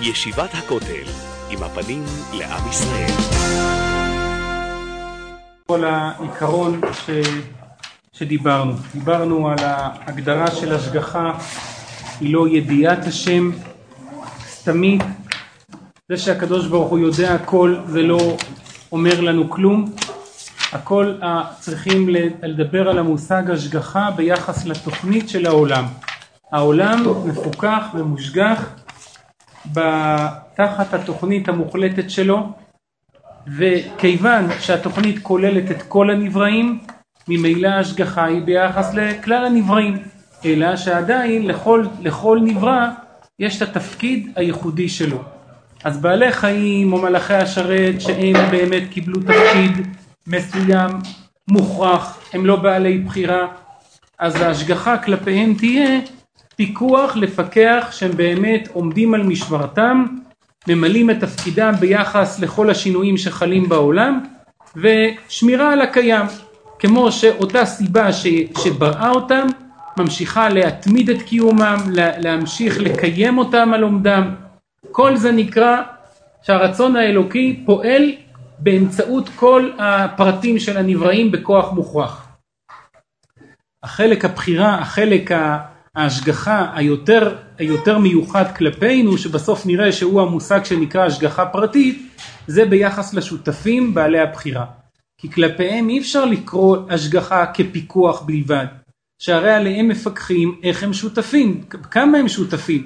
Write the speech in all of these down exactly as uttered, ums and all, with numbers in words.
ישיבת הכותל, עם הפנים לעם ישראל. כל העיקרון ש... שדיברנו, דיברנו על ההגדרה של השגחה, היא לא ידיעת השם, סתמית, זה שהקדוש ברוך הוא יודע הכל ולא אומר לנו כלום. הכל צריכים לדבר על המושג השגחה ביחס לתוכנית של העולם. העולם מפוקח ומושגח תחת התוכנית המוחלטת שלו, וכיוון שהתוכנית כוללת את כל הנבראים, ממילא השגחה היא ביחס לכלל הנבראים, אלא שעדיין לכל, לכל נברא יש את התפקיד הייחודי שלו. אז בעלי חיים או מלאכי השרת שהם באמת קיבלו תפקיד מסוים מוכרח, הם לא בעלי בחירה, אז ההשגחה כלפיהם תהיה פיקוח, לפקח שהם באמת עומדים על משמרתם, ממלאים את תפקידם ביחס לכל השינויים שחלים בעולם, ושמירה על הקיים, כמו שאותה סיבה ש, שבראה אותם, ממשיכה להתמיד את קיומם, להמשיך לקיים אותם על עומדם. כל זה נקרא שהרצון האלוקי פועל באמצעות כל הפרטים של הנבראים בכוח מוכרח. החלק הבחירה, החלק ההשגחה היותר, היותר מיוחד כלפינו, שבסוף נראה שהוא המושג שנקרא השגחה פרטית, זה ביחס לשותפים בעלי הבחירה. כי כלפיהם אי אפשר לקרוא השגחה כפיקוח בלבד, שהרי עליהם מפקחים איך הם שותפים, כמה הם שותפים.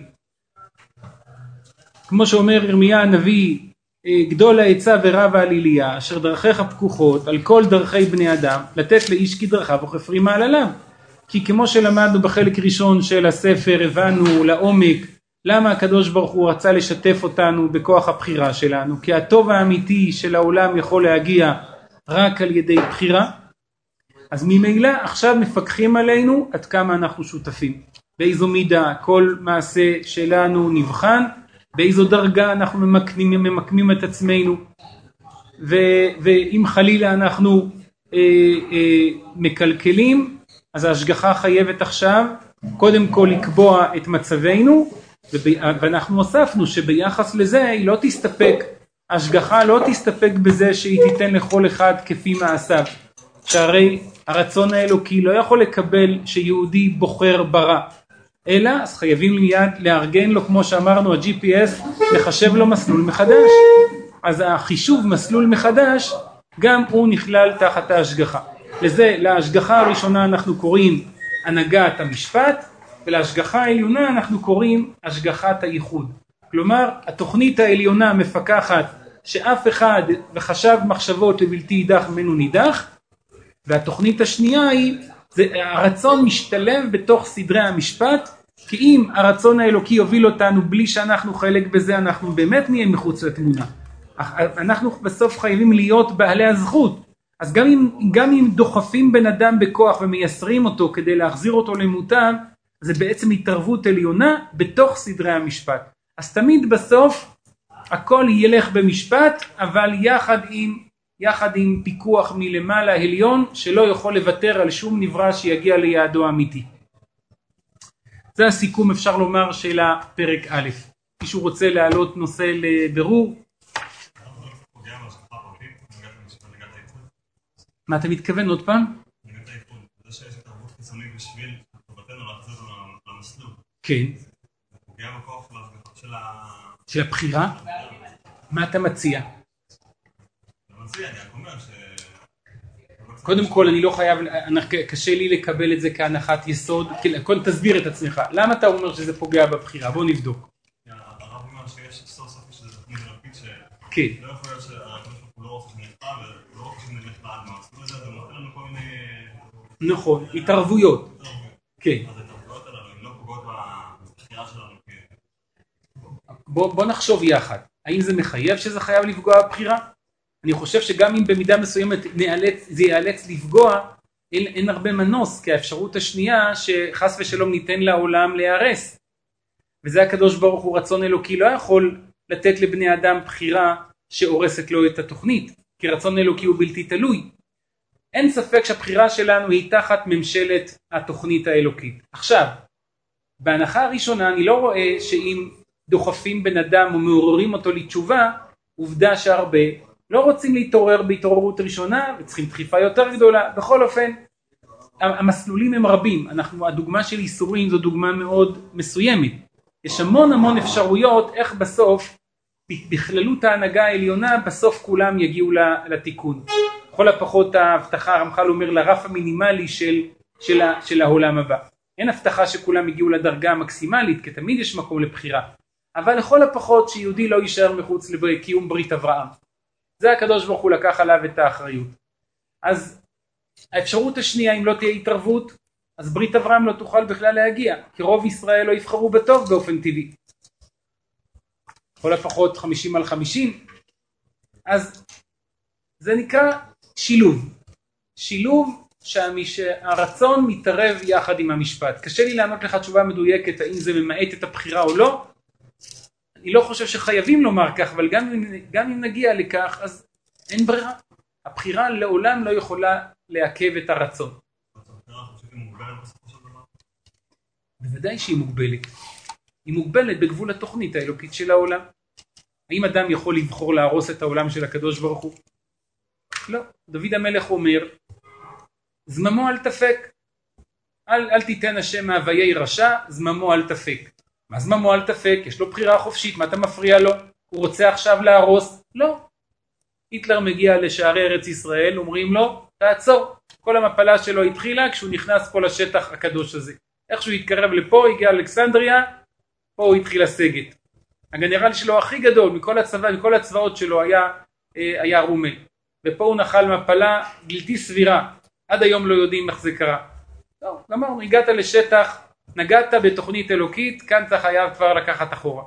כמו שאומר ירמיה הנביא, גדול העצה ורב העליליה, אשר דרכיך פקוחות על כל דרכי בני אדם, לתת לאיש כדרכיו וכפרי מעלליו. כי כמו שלמדנו בחלק ראשון של הספר, הבנו לעומק למה הקדוש ברוך הוא רצה לשתף אותנו בכוח הבחירה שלנו, כי הטוב האמיתי של העולם יכול להגיע רק על ידי בחירה. אז ממילא עכשיו מפקחים עלינו עד כמה אנחנו שותפים, באיזו מידה כל מעשה שלנו נבחן, באיזו דרגה אנחנו ממקמים, ממקמים את עצמנו, ו, ואם חלילה אנחנו אה, אה, מקלקלים, אז ההשגחה חייבת עכשיו קודם כל לקבוע את מצבנו, ואנחנו הוספנו שביחס לזה היא לא תסתפק, ההשגחה לא תסתפק בזה שהיא תיתן לכל אחד כפי מעשיו, שהרי הרצון האלוקי לא יכול לקבל שיהודי בוחר ברע, אלא אז חייבים מיד לארגן לו, כמו שאמרנו, ה-ג'י פי אס לחשב לו מסלול מחדש. אז החישוב מסלול מחדש גם הוא נכלל תחת ההשגחה. לזה, להשגחה הראשונה אנחנו קוראים הנהגת המשפט, ולהשגחה העליונה אנחנו קוראים השגחת הייחוד. כלומר, התוכנית העליונה מפקחת שאף אחד וחשב מחשבות לבלתי יידח ממנו נידח, והתוכנית השנייה היא, זה, הרצון משתלב בתוך סדרי המשפט, כי אם הרצון האלוקי יוביל אותנו בלי שאנחנו חלק בזה, אנחנו באמת נהיה מחוץ לתמונה. אנחנו בסוף חייבים להיות בעלי הזכות. אז גם אם, גם אם דוחפים בן אדם בכוח ומייסרים אותו כדי להחזיר אותו למוטב, זה בעצם התערבות עליונה בתוך סדרי המשפט. אז תמיד בסוף הכל ילך במשפט, אבל יחד עם, יחד עם פיקוח מלמעלה העליון, שלא יכול לוותר על שום נברא שיגיע ליעדו האמיתי. זה הסיכום, אפשר לומר, של הפרק א'. מישהו רוצה להעלות נושא לבירור? מה אתה מתכוון עוד פעם? נגד האיחוד, זה שיש התערבות חיצונית בשביל טובתנו להחזיר למסלול. כן. זה פוגע בכוח של ה... של הבחירה? מה אתה מציע? אני מציע, אני רק אומר ש... קודם כל אני לא חייב, קשה לי לקבל את זה כהנחת יסוד, קודם תסביר את עצמך, למה אתה אומר שזה פוגע בבחירה? בוא נבדוק. הרב אומר שיש סוף סוף שזה תוכנית אלוקית שלא כן. יכול להיות שהקדוש ברוך הוא לא רוצה שנלכה ולא רוצה שנלך לעד מהמסלול הזה, זה נותן לנו כל מיני... נכון, התערבויות. כן. אז התערבויות האלה הן לא פוגעות בבחירה שלנו. בוא נחשוב יחד, האם זה מחייב שזה חייב לפגוע בבחירה? אני חושב שגם אם במידה מסוימת נאלץ, זה ייאלץ לפגוע, אין, אין הרבה מנוס, כי האפשרות השנייה שחס ושלום ניתן לעולם להיהרס. וזה הקדוש ברוך הוא רצון אלוקי, לא יכול לתת לבני אדם בחירה שהורסת לו את התוכנית, כי רצון אלוקי הוא בלתי תלוי. אין ספק שהבחירה שלנו היא תחת ממשלת התוכנית האלוקית. עכשיו, בהנחה הראשונה אני לא רואה שאם דוחפים בן אדם ומעוררים אותו לתשובה, עובדה שהרבה לא רוצים להתעורר בהתעוררות ראשונה וצריכים דחיפה יותר גדולה. בכל אופן, המסלולים הם רבים. אנחנו, הדוגמה של איסורים זו דוגמה מאוד מסוימת. יש המון המון אפשרויות איך בסוף, בכללות ההנהגה העליונה, בסוף כולם יגיעו לתיקון. בכל הפחות ההבטחה, הרמח"ל אומר, לרף המינימלי של, של, של העולם הבא. אין הבטחה שכולם יגיעו לדרגה המקסימלית, כי תמיד יש מקום לבחירה. אבל לכל הפחות שיהודי לא יישאר מחוץ לקיום ברית אברהם. זה הקדוש ברוך הוא לקח עליו את האחריות. אז האפשרות השנייה, אם לא תהיה התערבות, אז ברית אברהם לא תוכל בכלל להגיע, כי רוב ישראל לא יבחרו בטוב באופן טבעי. לכל הפחות חמישים על חמישים. אז זה נקרא שילוב. שילוב שהרצון מתערב יחד עם המשפט. קשה לי לענות לך תשובה מדויקת, האם זה ממעט את הבחירה או לא. אני לא חושב שחייבים לומר כך, אבל גם אם, גם אם נגיע לכך, אז אין ברירה. הבחירה לעולם לא יכולה לעכב את הרצון. בוודאי שהיא מוגבלת. היא מוגבלת בגבול התוכנית האלוקית של העולם. האם אדם יכול לבחור להרוס את העולם של הקדוש ברוך הוא? לא. דוד המלך אומר, זממו אל תפק. אל, אל תיתן השם מאוויי רשע, זממו אל תפק. מה זממו אל תפק? יש לו בחירה חופשית, מה אתה מפריע לו? הוא רוצה עכשיו להרוס? לא. היטלר מגיע לשערי ארץ ישראל, אומרים לו, תעצור. כל המפלה שלו התחילה כשהוא נכנס פה לשטח הקדוש הזה. איך שהוא התקרב לפה, הגיע לאלכסנדריה, פה הוא התחיל לסגת. הגנרל שלו הכי גדול מכל הצבא, מכל הצבאות שלו היה, היה רומל. ופה הוא נחל מפלה בלתי סבירה. עד היום לא יודעים איך זה קרה. טוב, גמרנו, הגעת לשטח, נגעת בתוכנית אלוקית, כאן אתה חייב כבר לקחת אחורה.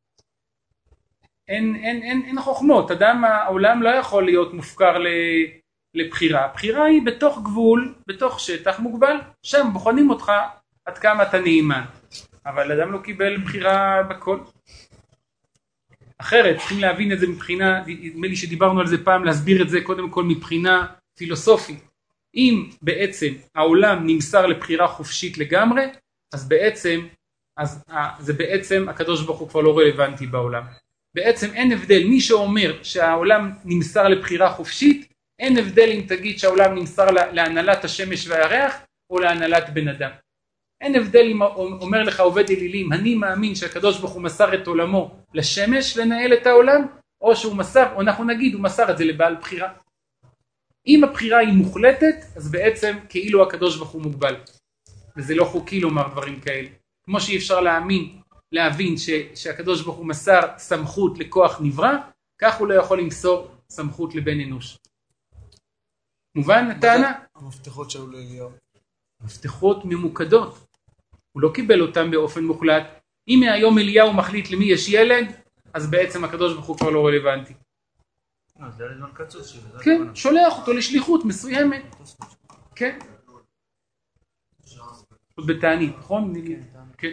אין, אין, אין, אין חוכמות, אדם, העולם לא יכול להיות מופקר לבחירה. הבחירה היא בתוך גבול, בתוך שטח מוגבל, שם בוחנים אותך עד כמה אתה נאמן. אבל אדם לא קיבל בחירה בכל. אחרת, צריכים להבין את זה מבחינה, נדמה לי שדיברנו על זה פעם, להסביר את זה קודם כל מבחינה פילוסופית. אם בעצם העולם נמסר לבחירה חופשית לגמרי, אז בעצם, אז זה בעצם הקדוש ברוך הוא כבר לא רלוונטי בעולם. בעצם אין הבדל, מי שאומר שהעולם נמסר לבחירה חופשית, אין הבדל אם תגיד שהעולם נמסר להנהלת השמש והירח, או להנהלת בן אדם. אין הבדל אם אומר לך עובד אלילים, אני מאמין שהקדוש ברוך הוא מסר את עולמו לשמש לנהל את העולם, או שהוא מסר, או אנחנו נגיד, הוא מסר את זה לבעל בחירה. אם הבחירה היא מוחלטת, אז בעצם כאילו הקדוש ברוך הוא מוגבל. וזה לא חוקי לומר דברים כאלה. כמו שאי אפשר להאמין, להבין ש, שהקדוש ברוך הוא מסר סמכות לכוח נברא, כך הוא לא יכול למסור סמכות לבן אנוש. מובן הטענה? המפתחות שהיו לאליהו. מפתחות ממוקדות. הוא לא קיבל אותם באופן מוחלט. אם מהיום אליהו מחליט למי יש ילד, אז בעצם הקדוש ברוך הוא כבר לא רלוונטי. זה היה לזמן קצוץ. כן, שולח אותו לשליחות מסוימת. כן. עוד בתענית, נכון? כן.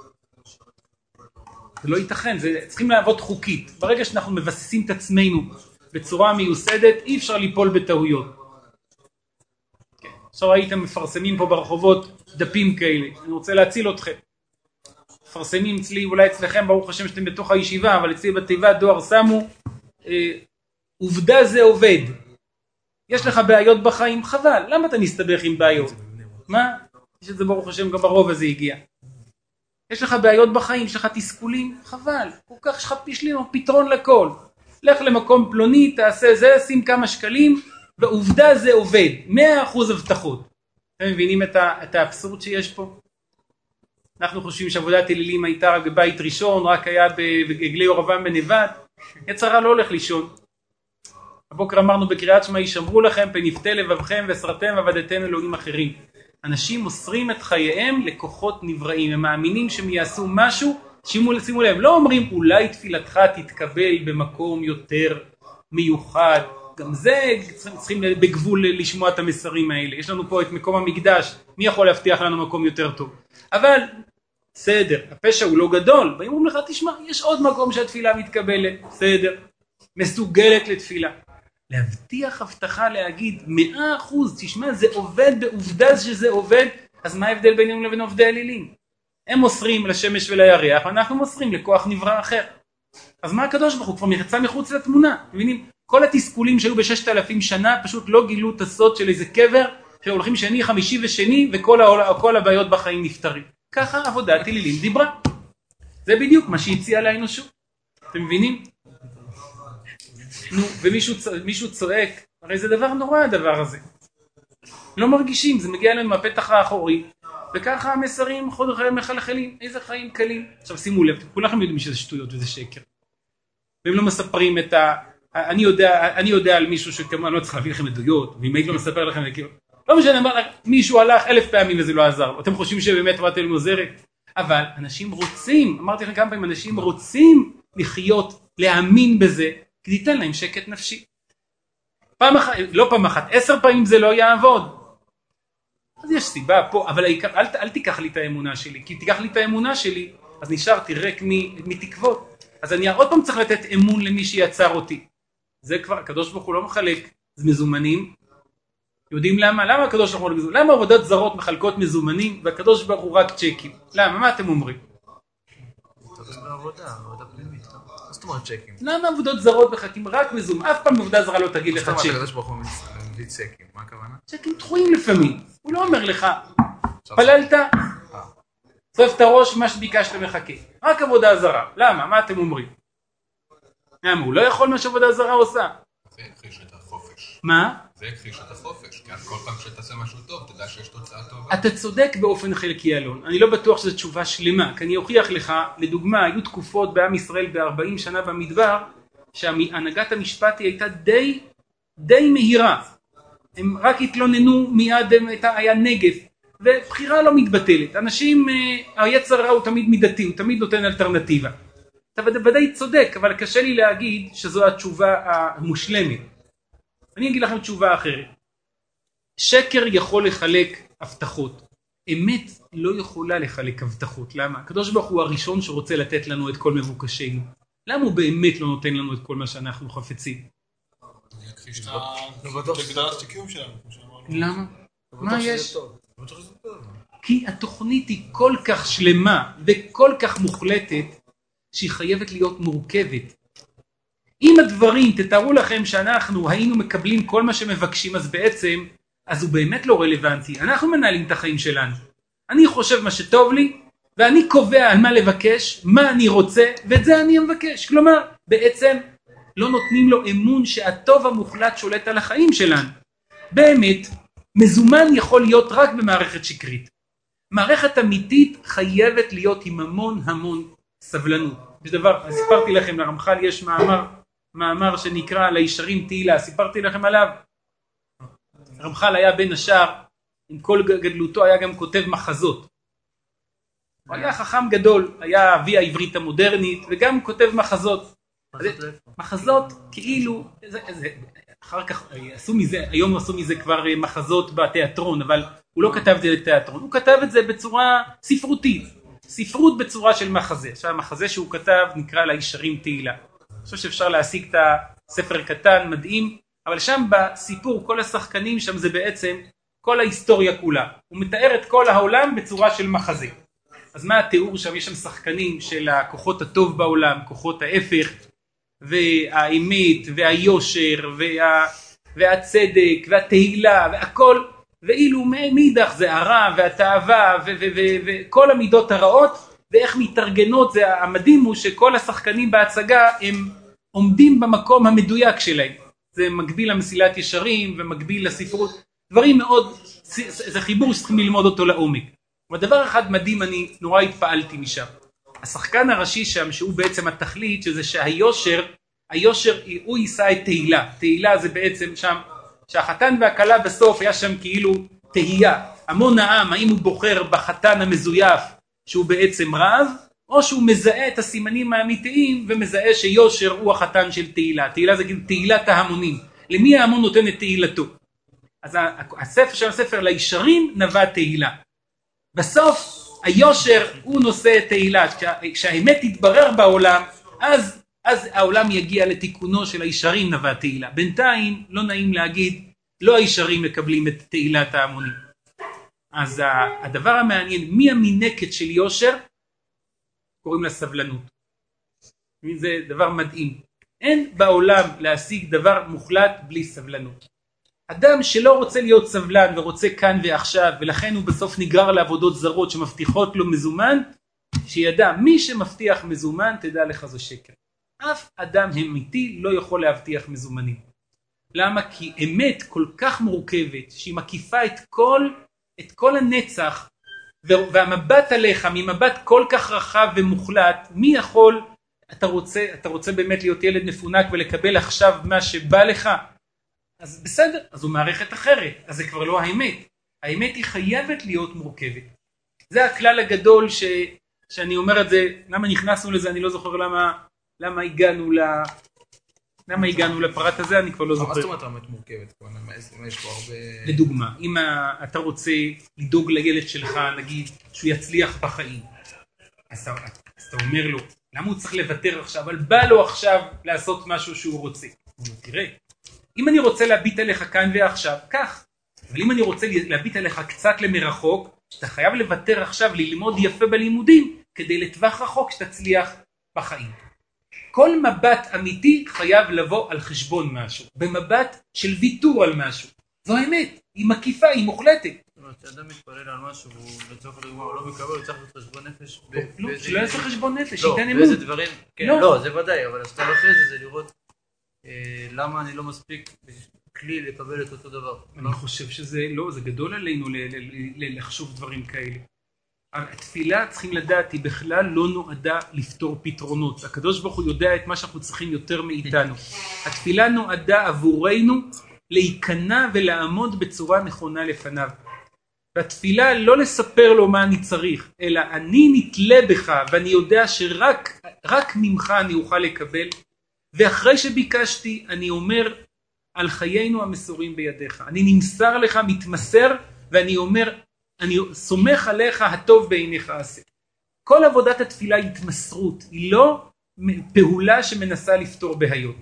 זה לא ייתכן, זה צריכים לעבוד חוקית. ברגע שאנחנו מבססים את עצמנו בצורה מיוסדת, אי אפשר ליפול בטעויות. עכשיו הייתם מפרסמים פה ברחובות דפים כאלה, אני רוצה להציל אתכם. מפרסמים אצלי, אולי אצלכם, ברוך השם שאתם בתוך הישיבה, אבל אצלי בתיבת דואר שמו, אה, עובדה זה עובד. יש לך בעיות בחיים, חבל, למה אתה מסתבך עם בעיות? מה? יש את זה ברוך השם, גם ברוב הזה הגיע. יש לך בעיות בחיים, יש לך תסכולים, חבל, כל כך יש לך פתרון לכל. לך למקום פלוני, תעשה זה, שים כמה שקלים, ועובדה זה עובד, מאה אחוז הבטחות. אתם מבינים את, ה, את האבסורד שיש פה? אנחנו חושבים שעבודת אלילים הייתה רק בבית ראשון, רק היה בגלי ירבעם בנבט, יצרה לא הולך לישון. הבוקר אמרנו בקריאת שמע, ישמרו לכם פן יפתה לבבכם וסרתם עבדתם אלוהים אחרים. אנשים מוסרים את חייהם לכוחות נבראים, הם מאמינים שהם יעשו משהו, שימו, שימו לב, לא אומרים אולי תפילתך תתקבל במקום יותר מיוחד, גם זה צריכים בגבול לשמוע את המסרים האלה. יש לנו פה את מקום המקדש, מי יכול להבטיח לנו מקום יותר טוב? אבל בסדר, הפשע הוא לא גדול, ואם אומרים לך תשמע, יש עוד מקום שהתפילה מתקבלת, בסדר, מסוגלת לתפילה. להבטיח הבטחה להגיד מאה אחוז, תשמע זה עובד בעובדה שזה עובד, אז מה ההבדל בינינו לבין עובדי אלילים? הם מוסרים לשמש ולירח, ואנחנו מוסרים לכוח נברא אחר. אז מה הקדוש ברוך הוא כבר יצא מחוץ לתמונה? מבינים? כל התסכולים שהיו בששת אלפים שנה פשוט לא גילו את הסוד של איזה קבר, שהולכים שני, חמישי ושני, וכל העול, כל הבעיות בחיים נפתרים. ככה עבודת אלילים דיברה. זה בדיוק מה שהציע לאנושות. אתם מבינים? נו, ומישהו מישהו צועק, הרי זה דבר נורא הדבר הזה. לא מרגישים, זה מגיע לנו מהפתח האחורי, וככה המסרים חוד חיים מחלחלים, איזה חיים קלים. עכשיו שימו לב, כולכם יודעים שזה שטויות וזה שקר. והם לא מספרים את ה... אני יודע, אני יודע על מישהו שכמובן לא צריך להביא לכם עדויות, ואם הייתי לא מספר לכם, לא משנה, מישהו הלך אלף פעמים וזה לא עזר. אתם חושבים שבאמת תורת אל עוזרת? אבל אנשים רוצים, אמרתי לכם כמה פעמים, אנשים רוצים לחיות, להאמין בזה, כי תיתן להם שקט נפשי. פעם אחת, לא פעם אחת, עשר פעמים זה לא יעבוד. אז יש סיבה פה, אבל העיקר, אל, אל תיקח לי את האמונה שלי, כי תיקח לי את האמונה שלי, אז נשארתי ריק מתקוות. אז אני עוד פעם צריך לתת אמון למי שיצר אותי. זה כבר, הקדוש ברוך הוא לא מחלק, זה מזומנים. יודעים למה? למה הקדוש ברוך הוא לא מזומנים? למה עבודות זרות מחלקות מזומנים, והקדוש ברוך הוא רק צ'קים? למה? מה אתם אומרים? עבודה, עבודה פנימית. מה זאת אומרת צ'קים? למה עבודות זרות מחלקים רק מזומנים? אף פעם עבודה זרה לא תגיד לך צ'קים. הקדוש ברוך הוא מביא צ'קים, מה הכוונה? צ'קים דחויים לפעמים. הוא לא אומר לך, פללת, צרף את הראש, מה שביקשת מחכה. רק עבודה זרה. למה? מה אתם אומרים? למה? הוא לא יכול מה שעבודה זרה עושה. זה הכחיש את החופש. מה? זה הכחיש את החופש, כי כל פעם שתעשה משהו טוב, תדע שיש תוצאה טובה. אתה צודק באופן חלקי אלון. אני לא בטוח שזו תשובה שלמה, כי אני אוכיח לך, לדוגמה, היו תקופות בעם ישראל ב-ארבעים שנה במדבר, שהנהגת המשפט היא הייתה די, די מהירה. הם רק התלוננו מיד, היה נגף, ובחירה לא מתבטלת. אנשים, היצר רע הוא תמיד מידתי, הוא תמיד נותן אלטרנטיבה. אתה ודאי צודק, אבל קשה לי להגיד שזו התשובה המושלמת. אני אגיד לכם תשובה אחרת. שקר יכול לחלק הבטחות. אמת לא יכולה לחלק הבטחות. למה? הקדוש ברוך הוא הראשון שרוצה לתת לנו את כל מבוקשנו. למה הוא באמת לא נותן לנו את כל מה שאנחנו חפצים? אני אכחיש את הגדרת הקיום שלנו. למה? מה יש? כי התוכנית היא כל כך שלמה וכל כך מוחלטת שהיא חייבת להיות מורכבת. אם הדברים, תתארו לכם שאנחנו היינו מקבלים כל מה שמבקשים, אז בעצם, אז הוא באמת לא רלוונטי. אנחנו מנהלים את החיים שלנו. אני חושב מה שטוב לי, ואני קובע על מה לבקש, מה אני רוצה, ואת זה אני מבקש. כלומר, בעצם לא נותנים לו אמון שהטוב המוחלט שולט על החיים שלנו. באמת, מזומן יכול להיות רק במערכת שקרית. מערכת אמיתית חייבת להיות עם המון המון סבלנות. יש דבר, סיפרתי לכם, לרמח"ל יש מאמר, מאמר שנקרא לישרים תהילה, סיפרתי לכם עליו. רמח"ל היה בין השאר, עם כל גדלותו היה גם כותב מחזות. הוא היה חכם גדול, היה אבי העברית המודרנית, וגם כותב מחזות. מחזות כאילו, זה, זה, אחר כך עשו מזה, היום עשו מזה כבר מחזות בתיאטרון, אבל הוא לא כתב את זה לתיאטרון, הוא כתב את זה בצורה ספרותית. ספרות בצורה של מחזה. עכשיו המחזה שהוא כתב נקרא לישרים תהילה. אני חושב שאפשר להשיג את הספר קטן, מדהים, אבל שם בסיפור כל השחקנים שם זה בעצם כל ההיסטוריה כולה. הוא מתאר את כל העולם בצורה של מחזה. אז מה התיאור שם? יש שם שחקנים של הכוחות הטוב בעולם, כוחות ההפך, והאמת, והיושר, וה... והצדק, והתהילה, והכל, ואילו מאידך זה הרע והתאווה וכל המידות הרעות, ואיך מתארגנות. זה המדהים הוא שכל השחקנים בהצגה הם עומדים במקום המדויק שלהם. זה מקביל למסילת ישרים ומקביל לספרות, דברים מאוד, זה חיבור שצריכים ללמוד אותו לעומק. ודבר אחד מדהים, אני נורא התפעלתי משם. השחקן הראשי שם, שהוא בעצם התכלית, שזה שהיושר, היושר הוא יישא את תהילה. תהילה זה בעצם שם, שהחתן והכלה בסוף היה שם כאילו תהייה. המון העם, האם הוא בוחר בחתן המזויף שהוא בעצם רב, או שהוא מזהה את הסימנים האמיתיים ומזהה שיושר הוא החתן של תהילה. תהילה זה כאילו תהילת ההמונים. למי ההמון נותן את תהילתו? אז הספר של הספר לישרים נבע תהילה. בסוף היושר הוא נושא את תהילה. כשהאמת תתברר בעולם, אז, אז העולם יגיע לתיקונו של הישרים נבע תהילה. בינתיים לא נעים להגיד, לא הישרים מקבלים את תהילת ההמונים. אז הדבר המעניין, מי המינקת של יושר? קוראים לה סבלנות. זה דבר מדהים. אין בעולם להשיג דבר מוחלט בלי סבלנות. אדם שלא רוצה להיות סבלן ורוצה כאן ועכשיו, ולכן הוא בסוף נגרר לעבודות זרות שמבטיחות לו מזומן, שידע מי שמבטיח מזומן תדע לך זו שקר. אף אדם אמיתי לא יכול להבטיח מזומנים. למה? כי אמת כל כך מורכבת שהיא מקיפה את כל, את כל הנצח, והמבט עליך ממבט כל כך רחב ומוחלט, מי יכול, אתה רוצה, אתה רוצה באמת להיות ילד מפונק ולקבל עכשיו מה שבא לך? אז בסדר, אז הוא מערכת אחרת, אז זה כבר לא האמת. האמת היא חייבת להיות מורכבת. זה הכלל הגדול ש, שאני אומר את זה, למה נכנסנו לזה, אני לא זוכר למה, למה הגענו ל... למה הגענו לפרט הזה, אני כבר לא זוכר. מה זאת אומרת האמת מורכבת? יש פה הרבה... לדוגמה, אם אתה רוצה לדאוג לילד שלך, נגיד, שהוא יצליח בחיים, אז אתה, אז אתה אומר לו, למה הוא צריך לוותר עכשיו? אבל בא לו עכשיו לעשות משהו שהוא רוצה. הוא אומר, תראה, אם אני רוצה להביט עליך כאן ועכשיו, כך. אבל אם אני רוצה להביט עליך קצת למרחוק, אתה חייב לוותר עכשיו ללמוד יפה בלימודים, כדי לטווח רחוק שתצליח בחיים. כל מבט אמיתי חייב לבוא על חשבון משהו, במבט של ויתור על משהו. זו האמת, היא מקיפה, היא מוחלטת. כשאדם מתפלל על משהו, לצורך הדוגמה, הוא לא מקבל, הוא צריך לעשות חשבון נפש. לא, שלא יעשה חשבון נפש, לא, שייתן באיזה אמון. דברים, כן, לא. לא, זה ודאי, אבל הסתם אחרי זה, זה לראות אה, למה אני לא מספיק כלי לקבל את אותו דבר. אני לא? חושב שזה לא, זה גדול עלינו ל- ל- ל- לחשוב דברים כאלה. התפילה, צריכים לדעת, היא בכלל לא נועדה לפתור פתרונות. הקדוש ברוך הוא יודע את מה שאנחנו צריכים יותר מאיתנו. התפילה נועדה עבורנו להיכנע ולעמוד בצורה נכונה לפניו. והתפילה לא לספר לו מה אני צריך, אלא אני נתלה בך ואני יודע שרק רק ממך אני אוכל לקבל. ואחרי שביקשתי אני אומר על חיינו המסורים בידיך. אני נמסר לך, מתמסר, ואני אומר אני סומך עליך, הטוב בעיניך עשה. כל עבודת התפילה היא התמסרות, היא לא פעולה שמנסה לפתור בעיות.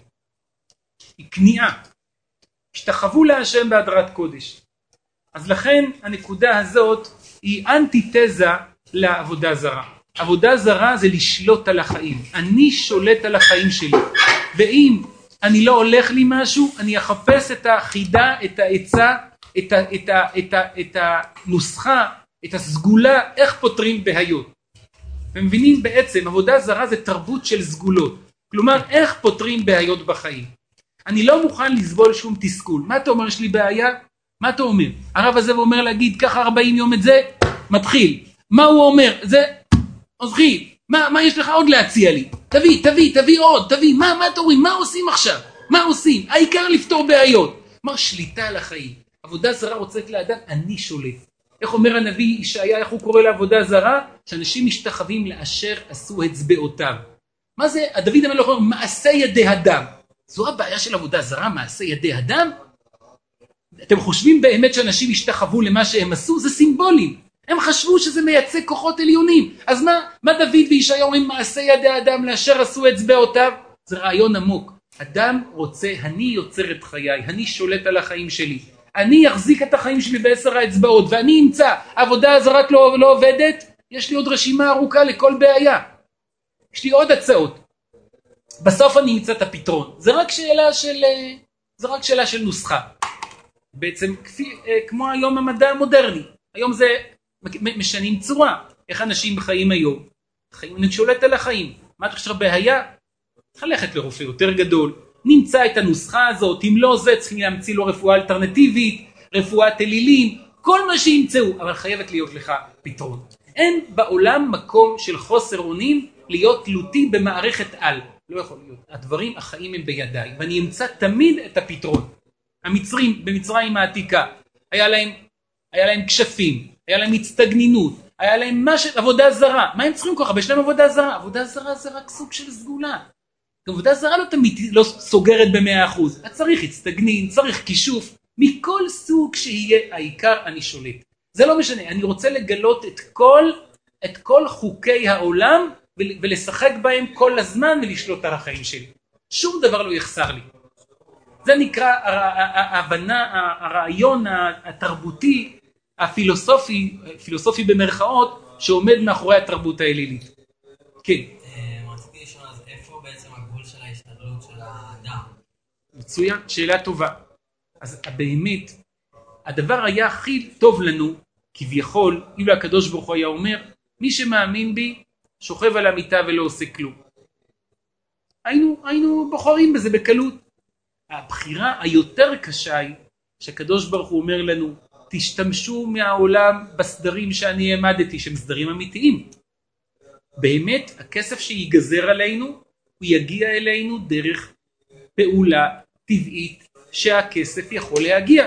היא כניעה. השתחוו להשם בהדרת קודש. אז לכן הנקודה הזאת היא אנטיתזה לעבודה זרה. עבודה זרה זה לשלוט על החיים. אני שולט על החיים שלי. ואם אני לא הולך לי משהו, אני אחפש את החידה, את העצה, את, ה, את, ה, את, ה, את הנוסחה, את הסגולה, איך פותרים בעיות. ומבינים בעצם, עבודה זרה זה תרבות של סגולות. כלומר, איך פותרים בעיות בחיים. אני לא מוכן לסבול שום תסכול. מה אתה אומר, יש לי בעיה? מה אתה אומר? הרב הזה אומר להגיד, ככה ארבעים יום את זה, מתחיל. מה הוא אומר? זה, עוזכי, מה, מה יש לך עוד להציע לי? תביא, תביא, תביא עוד, תביא, מה, מה אתה אומרים? מה עושים עכשיו? מה עושים? העיקר לפתור בעיות. מה שליטה על החיים? עבודה זרה רוצת לאדם, אני שולט. איך אומר הנביא ישעיה, איך הוא קורא לעבודה זרה? שאנשים משתחווים לאשר עשו אצבעותיו. מה זה? דוד המלך אומר, מעשה ידי אדם. זו הבעיה של עבודה זרה, מעשה ידי אדם? אתם חושבים באמת שאנשים השתחוו למה שהם עשו? זה סימבולים. הם חשבו שזה מייצג כוחות עליונים. אז מה, מה דוד וישעיה אומרים מעשה ידי אדם לאשר עשו אצבעותיו? זה רעיון עמוק. אדם רוצה, אני יוצר את חיי, אני שולט על החיים שלי. אני אחזיק את החיים שלי בעשר האצבעות, ואני אמצא עבודה הזרה לא, לא עובדת, יש לי עוד רשימה ארוכה לכל בעיה. יש לי עוד הצעות. בסוף אני אמצא את הפתרון. זה רק שאלה של, זה רק שאלה של נוסחה. בעצם כפי, כמו היום המדע המודרני. היום זה משנים צורה. איך אנשים בחיים היום? חיים, אני שולט על החיים. מה אתה חושב בעיה? ללכת לרופא יותר גדול. נמצא את הנוסחה הזאת, אם לא זה צריכים להמציא לו רפואה אלטרנטיבית, רפואת אלילים, כל מה שימצאו, אבל חייבת להיות לך פתרון. אין בעולם מקום של חוסר אונים להיות תלותי במערכת על. לא יכול להיות. הדברים החיים הם בידיי, ואני אמצא תמיד את הפתרון. המצרים במצרים העתיקה, היה להם, היה להם כשפים, היה להם הצטגנינות, היה להם משהו, עבודה זרה. מה הם צריכים כל כך? יש להם עבודה זרה. עבודה זרה זה רק סוג של סגולה. עבודה זרה לא תמיד לא סוגרת במאה אחוז. אתה צריך הצטגנין, צריך כישוף, מכל סוג שיהיה, העיקר אני שולט. זה לא משנה, אני רוצה לגלות את כל, את כל חוקי העולם, ולשחק בהם כל הזמן ולשלוט על החיים שלי. שום דבר לא יחסר לי. זה נקרא ההבנה, הרעיון התרבותי הפילוסופי, פילוסופי במרכאות, שעומד מאחורי התרבות האלילית. כן. רציתי לשאול, אז איפה בעצם הגבול של ההשתדלות של האדם? מצוין, שאלה טובה. אז באמת, הדבר היה הכי טוב לנו, כביכול, אילו הקדוש ברוך הוא היה אומר, מי שמאמין בי, שוכב על המיטה ולא עושה כלום. היינו, היינו בוחרים בזה בקלות. הבחירה היותר קשה היא, שהקדוש ברוך הוא אומר לנו, תשתמשו מהעולם בסדרים שאני העמדתי, שהם סדרים אמיתיים. באמת, הכסף שיגזר עלינו, הוא יגיע אלינו דרך פעולה טבעית שהכסף יכול להגיע.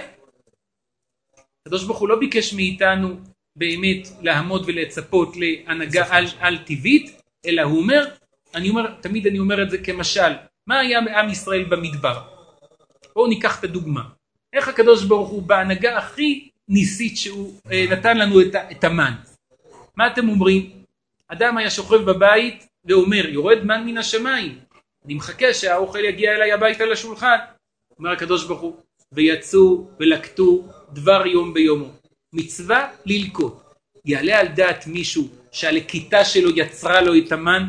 הקדוש ברוך הוא לא ביקש מאיתנו באמת לעמוד ולצפות להנהגה על, על טבעית, אלא הוא אומר, אני אומר, תמיד אני אומר את זה כמשל, מה היה מעם ישראל במדבר? בואו ניקח את הדוגמה. איך הקדוש ברוך הוא בהנהגה הכי ניסית שהוא אה, נתן לנו את, את המן. מה אתם אומרים? אדם היה שוכב בבית ואומר, יורד מן מן השמיים. אני מחכה שהאוכל יגיע אליי הביתה לשולחן. אומר הקדוש ברוך הוא, ויצאו ולקטו דבר יום ביומו. מצווה ללקוט. יעלה על דעת מישהו שהלקיטה שלו יצרה לו את המן?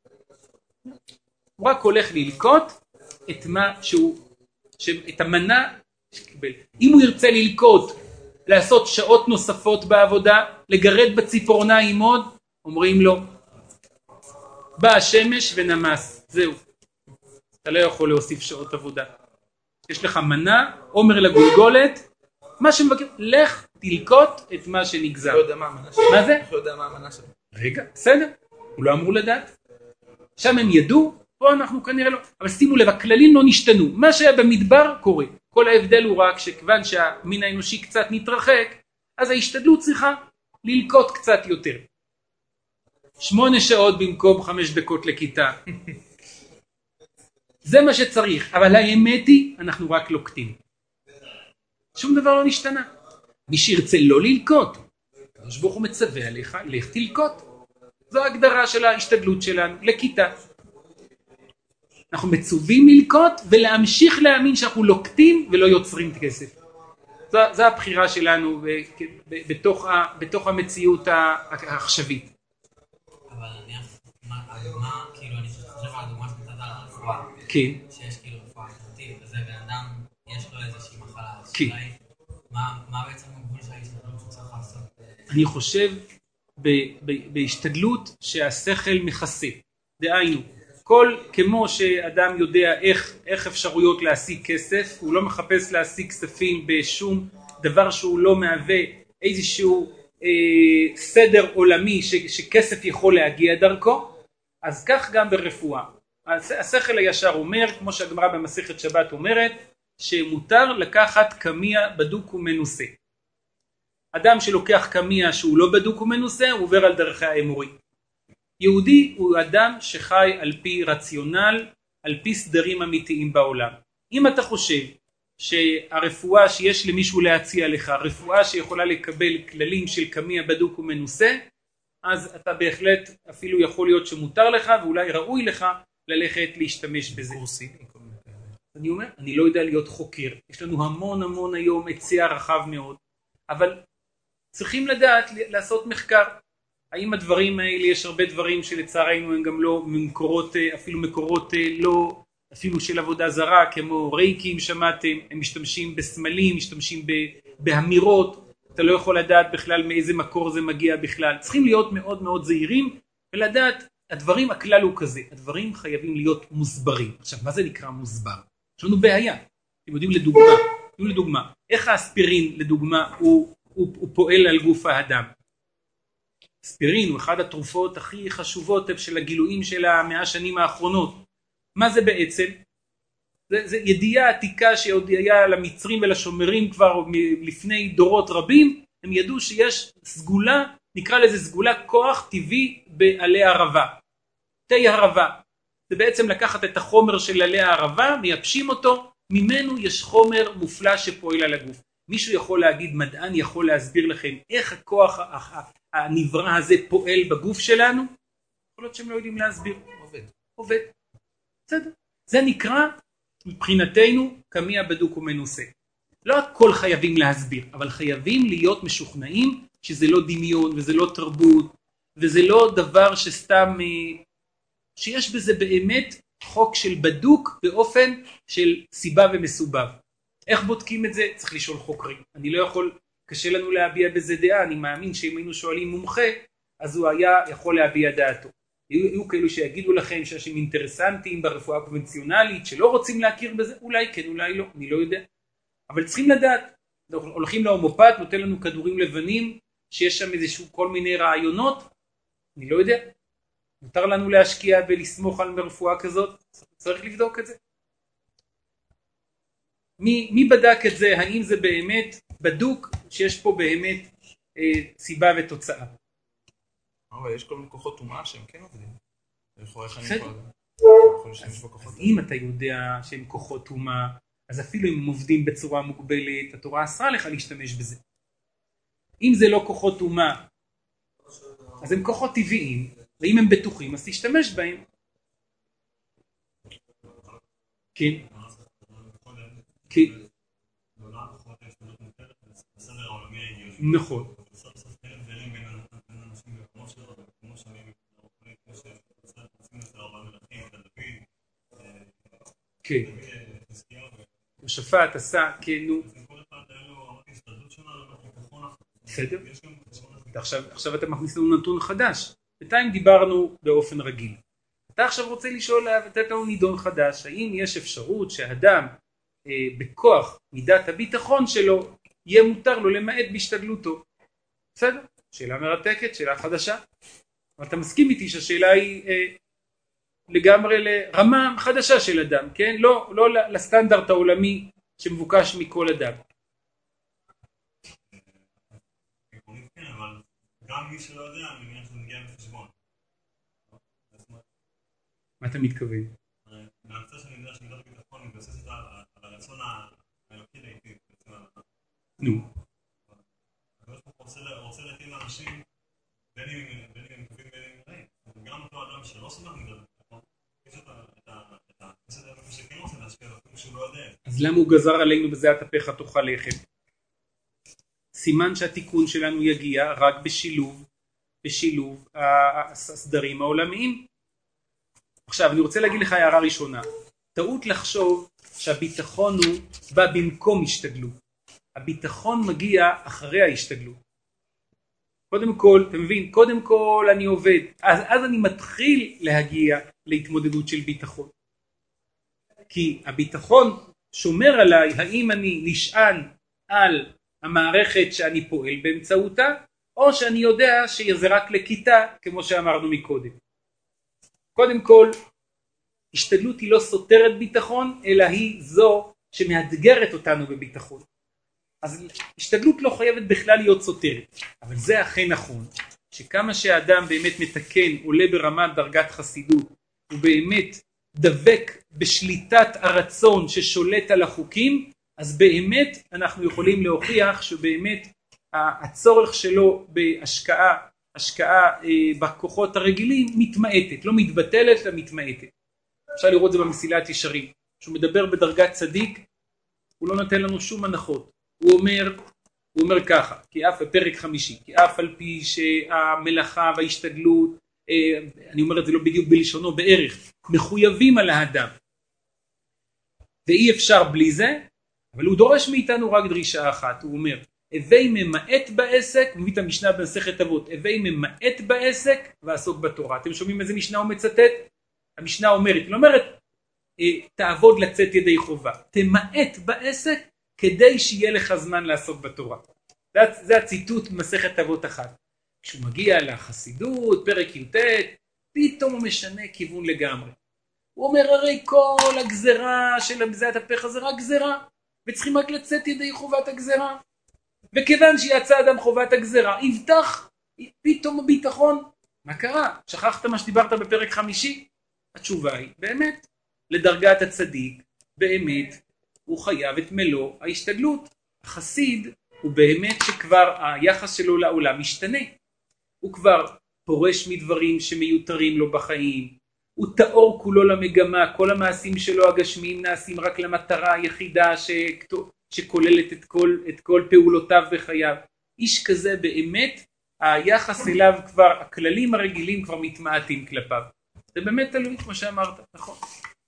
הוא רק הולך ללקוט את מה שהוא, את המנה שקיבל. אם הוא ירצה ללקוט, לעשות שעות נוספות בעבודה, לגרד בציפורניים עוד, אומרים לו, בא השמש ונמס, זהו. אתה לא יכול להוסיף שעות עבודה. יש לך מנה, אומר לגולגולת, מה שמבקר, לך תלקוט את מה שנגזר. לא יודע מה המנה שלו. מה זה? לא יודע מה המנה שלו. רגע, בסדר, הוא לא אמור לדעת. שם הם ידעו, פה אנחנו כנראה לא. אבל שימו לב, הכללים לא נשתנו. מה שהיה במדבר קורה. כל ההבדל הוא רק שכיוון שהמין האנושי קצת נתרחק, אז ההשתדלות צריכה ללקוט קצת יותר. שמונה שעות במקום חמש דקות לכיתה. זה מה שצריך, אבל האמת היא, אנחנו רק לוקטים. שום דבר לא נשתנה. מי שירצה לא ללקוט, הקדוש ברוך הוא מצווה עליך, לך תלקוט. זו ההגדרה של ההשתדלות שלנו, לכיתה. אנחנו מצווים ללקוט ולהמשיך להאמין שאנחנו לוקטים ולא יוצרים את כסף. זו, זו הבחירה שלנו ב, ב, בתוך, ה, בתוך המציאות העכשווית. אבל אני מה, מה, כאילו, אני חושב על הדוגמה שמצאת על הרפואה. כן. שיש כאילו רפואה איכותית, וזה באדם, יש לו איזושהי מחלה. כן. מה, מה בעצם הגבול של ההשתדלות שצריך לעשות? אני חושב ב, ב, בהשתדלות שהשכל מכסה. דהיינו, כל כמו שאדם יודע איך, איך אפשרויות להשיג כסף, הוא לא מחפש להשיג כספים בשום דבר שהוא לא מהווה איזשהו אה, סדר עולמי ש, שכסף יכול להגיע דרכו, אז כך גם ברפואה. השכל הישר אומר, כמו שהגמרא במסכת שבת אומרת, שמותר לקחת קמיע בדוק ומנוסה. אדם שלוקח קמיע שהוא לא בדוק ומנוסה, הוא עובר על דרכי האמורי. יהודי הוא אדם שחי על פי רציונל, על פי סדרים אמיתיים בעולם. אם אתה חושב שהרפואה שיש למישהו להציע לך, רפואה שיכולה לקבל כללים של קמיע בדוק ומנוסה, אז אתה בהחלט אפילו יכול להיות שמותר לך ואולי ראוי לך ללכת להשתמש בזה. אני אומר, אני לא יודע להיות חוקר. יש לנו המון המון היום היצע רחב מאוד, אבל צריכים לדעת לעשות מחקר. האם הדברים האלה, יש הרבה דברים שלצערנו הם גם לא מקורות, אפילו מקורות לא, אפילו של עבודה זרה, כמו רייקים שמעתם, הם משתמשים בסמלים, משתמשים באמירות, אתה לא יכול לדעת בכלל מאיזה מקור זה מגיע בכלל. צריכים להיות מאוד מאוד זהירים ולדעת, הדברים, הכלל הוא כזה, הדברים חייבים להיות מוסברים. עכשיו, מה זה נקרא מוסבר? יש לנו בעיה. אתם יודעים לדוגמה, יודעים לדוגמה, איך האספירין לדוגמה הוא, הוא, הוא פועל על גוף האדם? אספירין הוא אחד התרופות הכי חשובות של הגילויים של המאה שנים האחרונות. מה זה בעצם? זה, זה ידיעה עתיקה שהודיעה למצרים ולשומרים כבר לפני דורות רבים, הם ידעו שיש סגולה, נקרא לזה סגולה כוח טבעי בעלי הערבה. תה הערבה. זה בעצם לקחת את החומר של עלי הערבה, מייבשים אותו, ממנו יש חומר מופלא שפועל על הגוף. מישהו יכול להגיד, מדען יכול להסביר לכם איך הכוח הנברא הזה פועל בגוף שלנו? יכול להיות שהם לא יודעים להסביר. עובד. עובד. בסדר. זה נקרא מבחינתנו קמיע בדוק ומנוסה. לא הכל חייבים להסביר, אבל חייבים להיות משוכנעים שזה לא דמיון וזה לא תרבות, וזה לא דבר שסתם, שיש בזה באמת חוק של בדוק באופן של סיבה ומסובב. איך בודקים את זה? צריך לשאול חוקרים. אני לא יכול, קשה לנו להביע בזה דעה, אני מאמין שאם היינו שואלים מומחה, אז הוא היה יכול להביע דעתו. היו, היו כאלו שיגידו לכם שאנשים אינטרסנטיים ברפואה הקונבנציונלית, שלא רוצים להכיר בזה, אולי כן, אולי לא, אני לא יודע. אבל צריכים לדעת, הולכים להומופת, נותן לנו כדורים לבנים, שיש שם איזשהו כל מיני רעיונות, אני לא יודע. מותר לנו להשקיע ולסמוך על רפואה כזאת, צריך לבדוק את זה. מי, מי בדק את זה? האם זה באמת בדוק שיש פה באמת אה, סיבה ותוצאה? אבל יש כל מיני כוחות טומאה שהם כן עובדים. בסדר. אם אתה יודע שהם כוחות טומאה, אז אפילו אם הם עובדים בצורה מוגבלת, התורה אסרה לך להשתמש בזה. אם זה לא כוחות טומאה, אז הם כוחות טבעיים, ואם הם בטוחים, אז תשתמש בהם. כן. כן. נכון. כן. יושפט עשה, כן, נו. בסדר. עכשיו אתה מכניס לנו נתון חדש. בינתיים דיברנו באופן רגיל. אתה עכשיו רוצה לשאול, לתת לנו נידון חדש, האם יש אפשרות שהאדם אה, בכוח מידת הביטחון שלו, יהיה מותר לו למעט בהשתדלותו. בסדר? שאלה מרתקת, שאלה חדשה. אבל אתה מסכים איתי שהשאלה היא אה, לגמרי לרמה חדשה של אדם, כן? לא, לא לסטנדרט העולמי שמבוקש מכל אדם. גם מי שלא יודע, אני מניח שזה מגיע בחשבון. מה אתה מתכוון? מהצד שאני יודע שמידת ביטחון מתבססת על הרצון האלוקי לעתיד. נו. הקדוש ברוך הוא רוצה להתאים לאנשים בין אם הם טובים בין אם הם רעים. גם אותו אדם שלא סומך מידת ביטחון, יש את האדם שכן רוצה להשפיע לו, אפילו שהוא לא יודע. אז למה הוא גזר עלינו בזה התהפך תאכל לחם? סימן שהתיקון שלנו יגיע רק בשילוב, בשילוב הסדרים העולמיים. עכשיו אני רוצה להגיד לך הערה ראשונה. טעות לחשוב שהביטחון הוא בא במקום השתדלות. הביטחון מגיע אחרי ההשתדלות. קודם כל, אתה מבין, קודם כל אני עובד, אז, אז אני מתחיל להגיע להתמודדות של ביטחון. כי הביטחון שומר עליי, האם אני נשען על המערכת שאני פועל באמצעותה, או שאני יודע שזה רק לכיתה, כמו שאמרנו מקודם. קודם כל, השתדלות היא לא סותרת ביטחון, אלא היא זו שמאתגרת אותנו בביטחון. אז השתדלות לא חייבת בכלל להיות סותרת, אבל זה אכן נכון, שכמה שהאדם באמת מתקן, עולה ברמת דרגת חסידות, הוא באמת דבק בשליטת הרצון ששולט על החוקים, אז באמת אנחנו יכולים להוכיח שבאמת הצורך שלו בהשקעה, השקעה אה, בכוחות הרגילים מתמעטת, לא מתבטלת, אלא מתמעטת. אפשר לראות זה במסילת ישרים. כשהוא מדבר בדרגת צדיק, הוא לא נותן לנו שום הנחות. הוא אומר, הוא אומר ככה, כי אף בפרק חמישי, כי אף על פי שהמלאכה וההשתדלות, אה, אני אומר את זה לא בדיוק בלשונו, בערך, מחויבים על האדם. ואי אפשר בלי זה, אבל הוא דורש מאיתנו רק דרישה אחת, הוא אומר, הווי ממעט בעסק, הוא מביא את המשנה במסכת אבות, הווי ממעט בעסק ועסוק בתורה. אתם שומעים איזה משנה הוא מצטט? המשנה אומרת, היא אומרת, תעבוד לצאת ידי חובה, תמעט בעסק כדי שיהיה לך זמן לעסוק בתורה. זה, זה הציטוט במסכת אבות אחת. כשהוא מגיע לחסידות, פרק י"ט, פתאום הוא משנה כיוון לגמרי. הוא אומר, הרי כל הגזרה של בזיית הפך זה רק גזרה, וצריכים רק לצאת ידי חובת הגזרה. וכיוון שיצא אדם חובת הגזרה, יבטח פתאום הביטחון. מה קרה? שכחת מה שדיברת בפרק חמישי? התשובה היא, באמת, לדרגת הצדיק, באמת, הוא חייב את מלוא ההשתדלות. החסיד הוא באמת שכבר היחס שלו לעולם משתנה. הוא כבר פורש מדברים שמיותרים לו בחיים. הוא תאור כולו למגמה, כל המעשים שלו הגשמיים נעשים רק למטרה היחידה שכוללת את כל, את כל פעולותיו בחייו. איש כזה באמת, היחס אליו כבר, הכללים הרגילים כבר מתמעטים כלפיו. זה באמת תלוי כמו שאמרת, נכון?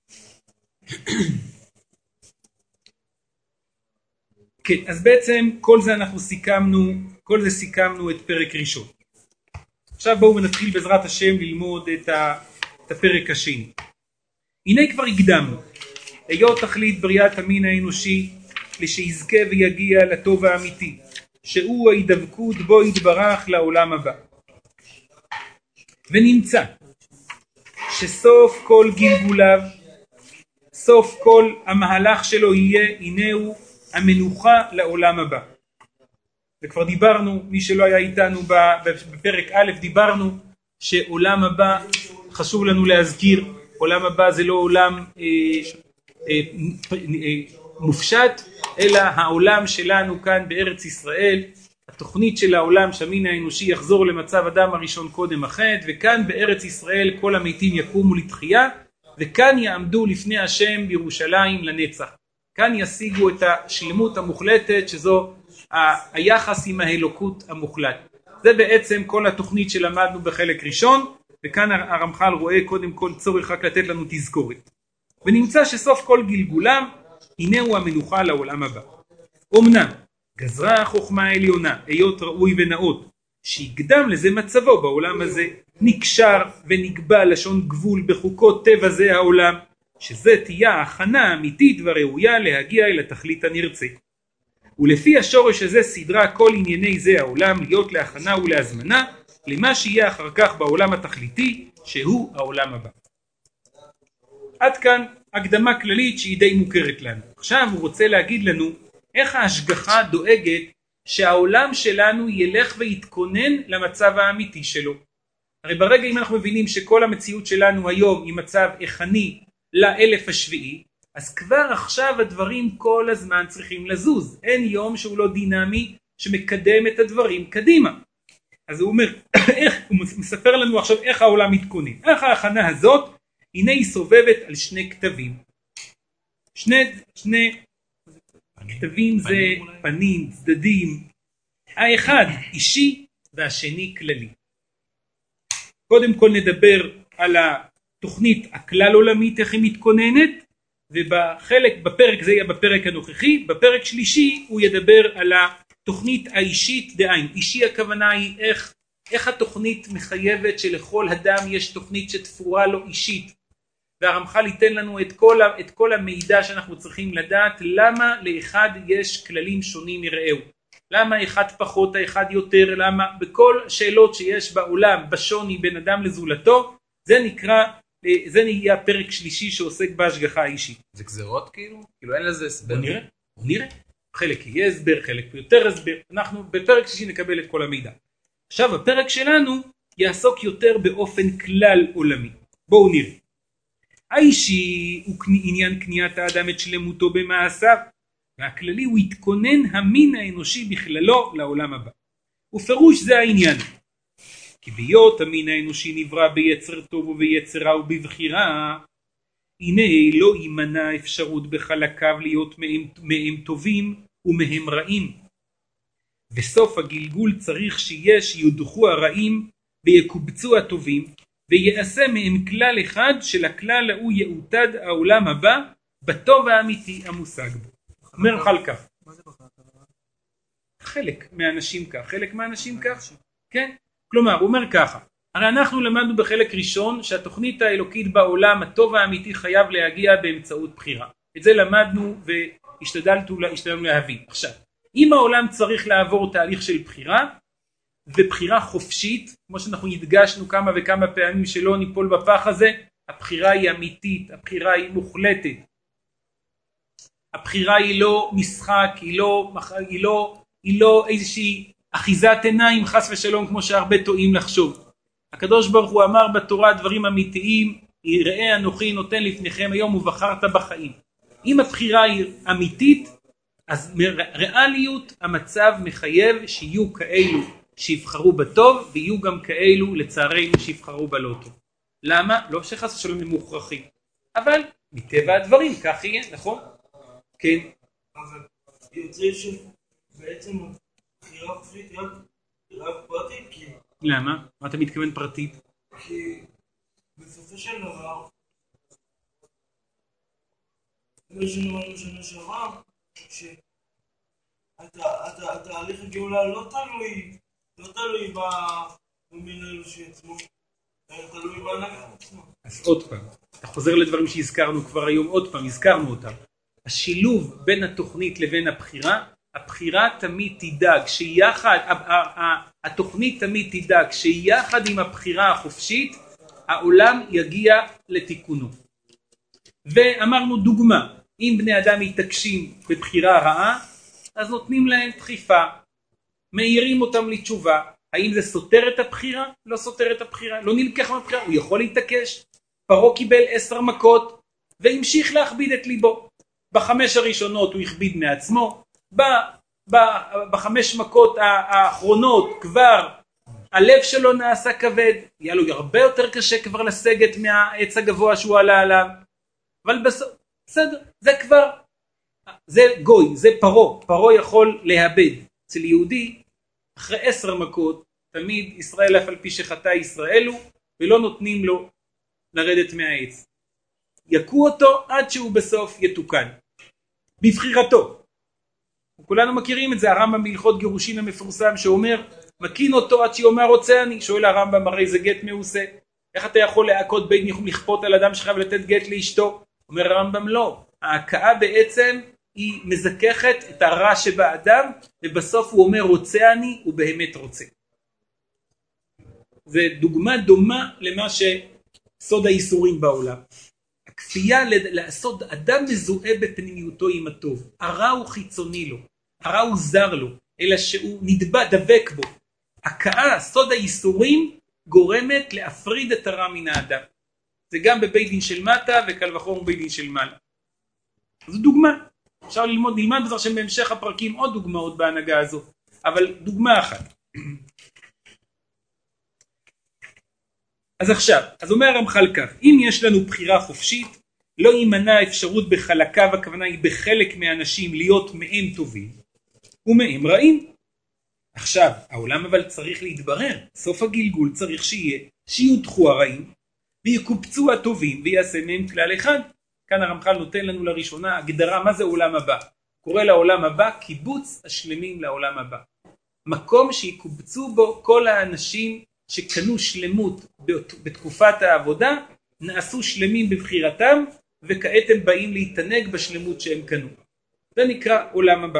כן, אז בעצם כל זה אנחנו סיכמנו, כל זה סיכמנו את פרק ראשון. עכשיו בואו נתחיל בעזרת השם ללמוד את, ה, את הפרק השני. הנה כבר הקדמנו, היות תכלית בריאת המין האנושי לשיזכה ויגיע לטוב האמיתי, שהוא ההידבקות בו יתברך לעולם הבא. ונמצא שסוף כל גלגוליו, סוף כל המהלך שלו יהיה, הנה הוא המנוחה לעולם הבא. וכבר דיברנו, מי שלא היה איתנו בפרק א', דיברנו שעולם הבא, חשוב לנו להזכיר, עולם הבא זה לא עולם אה, אה, אה, מופשט, אלא העולם שלנו כאן בארץ ישראל, התוכנית של העולם שהמין האנושי יחזור למצב אדם הראשון קודם החטא, וכאן בארץ ישראל כל המתים יקומו לתחייה, וכאן יעמדו לפני השם בירושלים לנצח. כאן ישיגו את השלמות המוחלטת, שזו ה- היחס עם האלוקות המוחלט. זה בעצם כל התוכנית שלמדנו בחלק ראשון, וכאן הרמח"ל רואה קודם כל צורך רק לתת לנו תזכורת. ונמצא שסוף כל גלגולם, הנה הוא המנוחה לעולם הבא. אמנם גזרה החוכמה העליונה, היות ראוי ונאות, שיקדם לזה מצבו בעולם הזה, נקשר ונקבע לשון גבול בחוקות טבע זה העולם, שזה תהיה ההכנה האמיתית והראויה להגיע אל התכלית הנרצה. ולפי השורש הזה סדרה כל ענייני זה העולם להיות להכנה ולהזמנה למה שיהיה אחר כך בעולם התכליתי, שהוא העולם הבא. עד כאן הקדמה כללית שהיא די מוכרת לנו. עכשיו הוא רוצה להגיד לנו איך ההשגחה דואגת שהעולם שלנו ילך ויתכונן למצב האמיתי שלו. הרי ברגע אם אנחנו מבינים שכל המציאות שלנו היום היא מצב איכני לאלף השביעי, אז כבר עכשיו הדברים כל הזמן צריכים לזוז. אין יום שהוא לא דינמי שמקדם את הדברים קדימה. אז הוא אומר, איך, הוא מספר לנו עכשיו איך העולם מתכונן. איך ההכנה הזאת, הנה היא סובבת על שני כתבים. שני, שני כתבים זה פנים, צדדים. האחד אישי והשני כללי. קודם כל נדבר על התוכנית הכלל עולמית, איך היא מתכוננת, ובחלק, בפרק זה יהיה בפרק הנוכחי, בפרק שלישי הוא ידבר על התוכנית האישית דהיים. אישי הכוונה היא איך, איך התוכנית מחייבת שלכל אדם יש תוכנית שתפורה לו אישית. והרמח"ל ייתן לנו את כל, את כל המידע שאנחנו צריכים לדעת למה לאחד יש כללים שונים מרעהו. למה אחד פחות, האחד יותר, למה בכל שאלות שיש בעולם בשוני בין אדם לזולתו, זה נקרא, זה נהיה הפרק שלישי שעוסק בהשגחה האישית. זה גזרות כאילו? כאילו אין לזה הסבר. בוא נראה, בוא נראה. חלק יהיה הסבר, חלק יותר הסבר. אנחנו בפרק שלישי נקבל את כל המידע. עכשיו הפרק שלנו יעסוק יותר באופן כלל עולמי. בואו נראה. האישי הוא עניין קניית האדם את שלמותו במעשיו, והכללי הוא התכונן המין האנושי בכללו לעולם הבא. ופירוש זה העניין. כי ביות המין האנושי נברא ביצר טוב וביצר רע ובבחירה, הנה לא יימנע אפשרות בחלקיו להיות מהם, מהם טובים ומהם רעים. בסוף הגלגול צריך שיש יודחו הרעים ויקובצו הטובים, ויעשה מהם כלל אחד של הכלל הוא יעוטד העולם הבא בטוב האמיתי המושג בו. אומר חל כך. מה זה בחלק? חלק מהאנשים כך, חלק מהאנשים כך. כן? כלומר, הוא אומר ככה. הרי אנחנו למדנו בחלק ראשון שהתוכנית האלוקית בעולם הטוב האמיתי חייב להגיע באמצעות בחירה. את זה למדנו והשתדלנו להבין. עכשיו, אם העולם צריך לעבור תהליך של בחירה, ובחירה חופשית, כמו שאנחנו הדגשנו כמה וכמה פעמים שלא ניפול בפח הזה, הבחירה היא אמיתית, הבחירה היא מוחלטת. הבחירה היא לא משחק, היא לא, היא לא, היא לא איזושהי אחיזת עיניים חס ושלום כמו שהרבה טועים לחשוב. הקדוש ברוך הוא אמר בתורה דברים אמיתיים, יראה אנוכי נותן לפניכם היום ובחרת בחיים. אם הבחירה היא אמיתית, אז מריאליות המצב מחייב שיהיו כאלו שיבחרו בטוב, ויהיו גם כאלו לצערנו שיבחרו בלא טוב. למה? לא שחס ושלום הם מוכרחים, אבל מטבע הדברים כך יהיה, נכון? כן. מה זה יוצא שבעצם בחירה חופשית היא רק פרטית, כי... למה? מה אתה מתכוון פרטית? כי בסופו של דבר, מה שנאמרנו שנה שעברה, שהתהליך הגאולה לא תלוי, לא תלוי במין האנושי עצמו, אלא תלוי בהנהגה עצמו. אז עוד פעם, אתה חוזר לדברים שהזכרנו כבר היום, עוד פעם, הזכרנו אותם. השילוב בין התוכנית לבין הבחירה, הבחירה תמיד תדאג שיחד, התוכנית תמיד תדאג שיחד עם הבחירה החופשית, העולם יגיע לתיקונו. ואמרנו דוגמה, אם בני אדם מתעקשים בבחירה רעה, אז נותנים להם דחיפה, מאירים אותם לתשובה. האם זה סותר את הבחירה? לא סותר את הבחירה, לא נלקח מהבחירה, הוא יכול להתעקש. פרעה קיבל עשר מכות והמשיך להכביד את ליבו. בחמש הראשונות הוא הכביד מעצמו, בחמש מכות האחרונות כבר הלב שלו נעשה כבד, היה לו הרבה יותר קשה כבר לסגת מהעץ הגבוה שהוא עלה עליו, אבל בסדר, בסדר, זה כבר, זה גוי, זה פרעה, פרעה יכול להאבד. אצל יהודי, אחרי עשר מכות, תמיד ישראל אף על פי שחטא ישראל הוא, ולא נותנים לו לרדת מהעץ. יכו אותו עד שהוא בסוף יתוקן. בבחירתו. כולנו מכירים את זה, הרמב"ם בהלכות גירושין המפורסם שאומר, מכין אותו עד שיאמר רוצה אני. שואל הרמב"ם, הרי זה גט מעושה. איך אתה יכול להכות בית לכפות על אדם שחייב לתת גט לאשתו? אומר הרמב"ם לא. ההכאה בעצם היא מזככת את הרע שבאדם, ובסוף הוא אומר רוצה אני, הוא באמת רוצה. זה דוגמה דומה למה שסוד האיסורים בעולם. הכפייה לעשות אדם מזוהה בפנימיותו עם הטוב. הרע הוא חיצוני לו, הרע הוא זר לו, אלא שהוא נדבק, דבק בו. הכאה, סוד האיסורים, גורמת להפריד את הרע מן האדם. זה גם בבית דין של מטה וקל וחומר בבית דין של מעלה. זו דוגמה. אפשר ללמוד, נלמד בזר שם בהמשך הפרקים עוד דוגמאות בהנהגה הזו, אבל דוגמה אחת. אז עכשיו, אז אומר הרמח"ל כך, אם יש לנו בחירה חופשית, לא יימנע אפשרות בחלקיו, הכוונה היא בחלק מהאנשים להיות מהם טובים ומהם רעים. עכשיו, העולם אבל צריך להתברר, סוף הגלגול צריך שיהיה, שיודחו הרעים ויקופצו הטובים ויעשה מהם כלל אחד. כאן הרמח"ל נותן לנו לראשונה הגדרה מה זה עולם הבא. קורא לעולם הבא קיבוץ השלמים לעולם הבא. מקום שיקובצו בו כל האנשים שקנו שלמות בתקופת העבודה, נעשו שלמים בבחירתם, וכעת הם באים להתענג בשלמות שהם קנו. זה נקרא עולם הבא.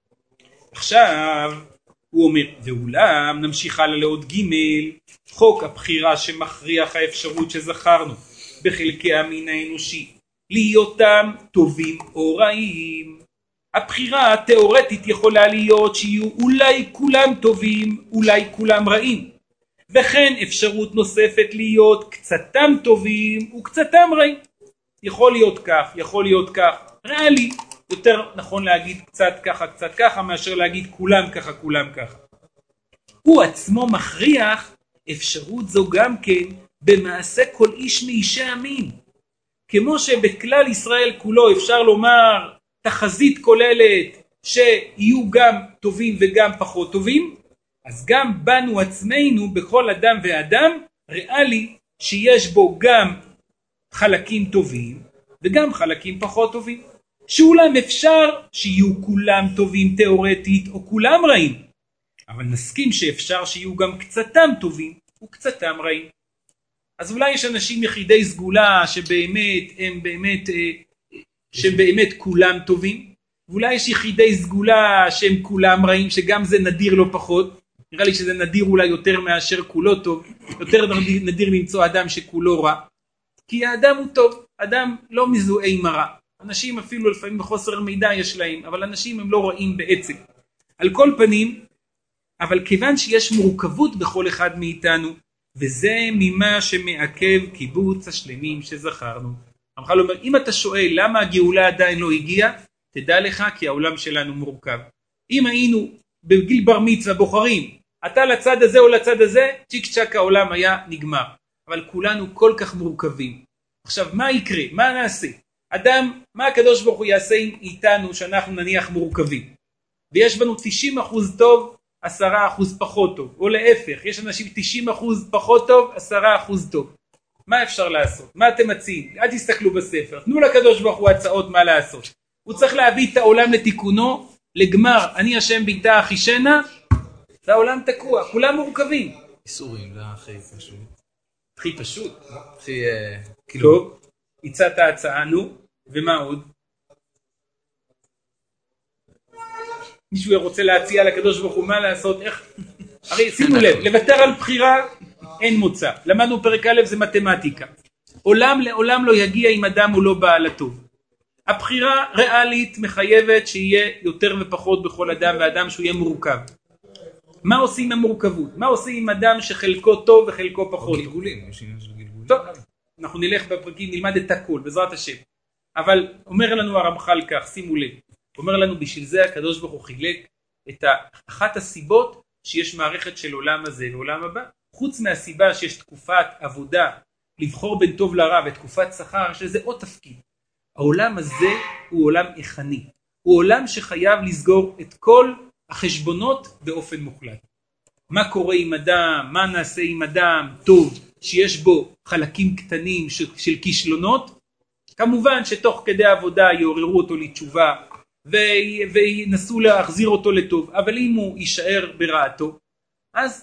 עכשיו הוא אומר, ואולם נמשיך הלאה לעוד ג' חוק הבחירה שמכריח האפשרות שזכרנו בחלקי המין האנושי, להיותם טובים או רעים. הבחירה התיאורטית יכולה להיות שיהיו אולי כולם טובים, אולי כולם רעים. וכן אפשרות נוספת להיות קצתם טובים וקצתם רעים. יכול להיות כך, יכול להיות כך. ריאלי, יותר נכון להגיד קצת ככה, קצת ככה, מאשר להגיד כולם ככה, כולם ככה. הוא עצמו מכריח אפשרות זו גם כן במעשה כל איש מאישי המין. כמו שבכלל ישראל כולו אפשר לומר תחזית כוללת שיהיו גם טובים וגם פחות טובים, אז גם בנו עצמנו בכל אדם ואדם ריאלי שיש בו גם חלקים טובים וגם חלקים פחות טובים. שאולם אפשר שיהיו כולם טובים תיאורטית או כולם רעים, אבל נסכים שאפשר שיהיו גם קצתם טובים וקצתם רעים. אז אולי יש אנשים יחידי סגולה שבאמת הם באמת שהם באמת כולם טובים, ואולי יש יחידי סגולה שהם כולם רעים, שגם זה נדיר לא פחות. נראה לי שזה נדיר אולי יותר מאשר כולו טוב, יותר נדיר, נדיר למצוא אדם שכולו רע, כי האדם הוא טוב, אדם לא מזוהה עם הרע. אנשים אפילו לפעמים בחוסר מידע יש להם, אבל אנשים הם לא רעים בעצם. על כל פנים, אבל כיוון שיש מורכבות בכל אחד מאיתנו, וזה ממה שמעכב קיבוץ השלמים שזכרנו. הרמח"ל אומר, אם אתה שואל למה הגאולה עדיין לא הגיעה, תדע לך כי העולם שלנו מורכב. אם היינו בגיל בר מצווה בוחרים, אתה לצד הזה או לצד הזה, צ'יק צ'ק העולם היה נגמר. אבל כולנו כל כך מורכבים. עכשיו מה יקרה? מה נעשה? אדם, מה הקדוש ברוך הוא יעשה איתנו שאנחנו נניח מורכבים? ויש בנו תשעים אחוז טוב, עשרה אחוז פחות טוב, או להפך, יש אנשים תשעים אחוז פחות טוב, עשרה אחוז טוב. מה אפשר לעשות? מה אתם מציעים? אל תסתכלו בספר, תנו לקדוש ברוך הוא הצעות מה לעשות. הוא צריך להביא את העולם לתיקונו, לגמר, אני השם ביתה אחישנה, והעולם תקוע, כולם מורכבים. איסורים, זה הכי פשוט. הכי פשוט. הכי, כאילו... טוב, הצעת ההצעה, נו, ומה עוד? מישהו רוצה להציע לקדוש ברוך הוא מה לעשות, איך? הרי שימו לב, לוותר על בחירה אין מוצא. למדנו פרק א' זה מתמטיקה. עולם לעולם לא יגיע אם אדם הוא לא בעל הטוב. הבחירה ריאלית מחייבת שיהיה יותר ופחות בכל אדם, ואדם שהוא יהיה מורכב. מה עושים עם המורכבות? מה עושים עם אדם שחלקו טוב וחלקו פחות טוב? גלגולים, יש עניין של גלגולים. טוב, אנחנו נלך בפרקים, נלמד את הכל, בעזרת השם. אבל אומר לנו הרמח"ל כך, שימו לב, אומר לנו בשביל זה הקדוש ברוך הוא חילק את אחת הסיבות שיש מערכת של עולם הזה ועולם הבא, חוץ מהסיבה שיש תקופת עבודה, לבחור בין טוב לרע ותקופת שכר, יש לזה עוד תפקיד. העולם הזה הוא עולם איכני, הוא עולם שחייב לסגור את כל החשבונות באופן מוחלט. מה קורה עם אדם, מה נעשה עם אדם טוב, שיש בו חלקים קטנים של, של כישלונות, כמובן שתוך כדי עבודה יעוררו אותו לתשובה, ו- וינסו להחזיר אותו לטוב, אבל אם הוא יישאר ברעתו, אז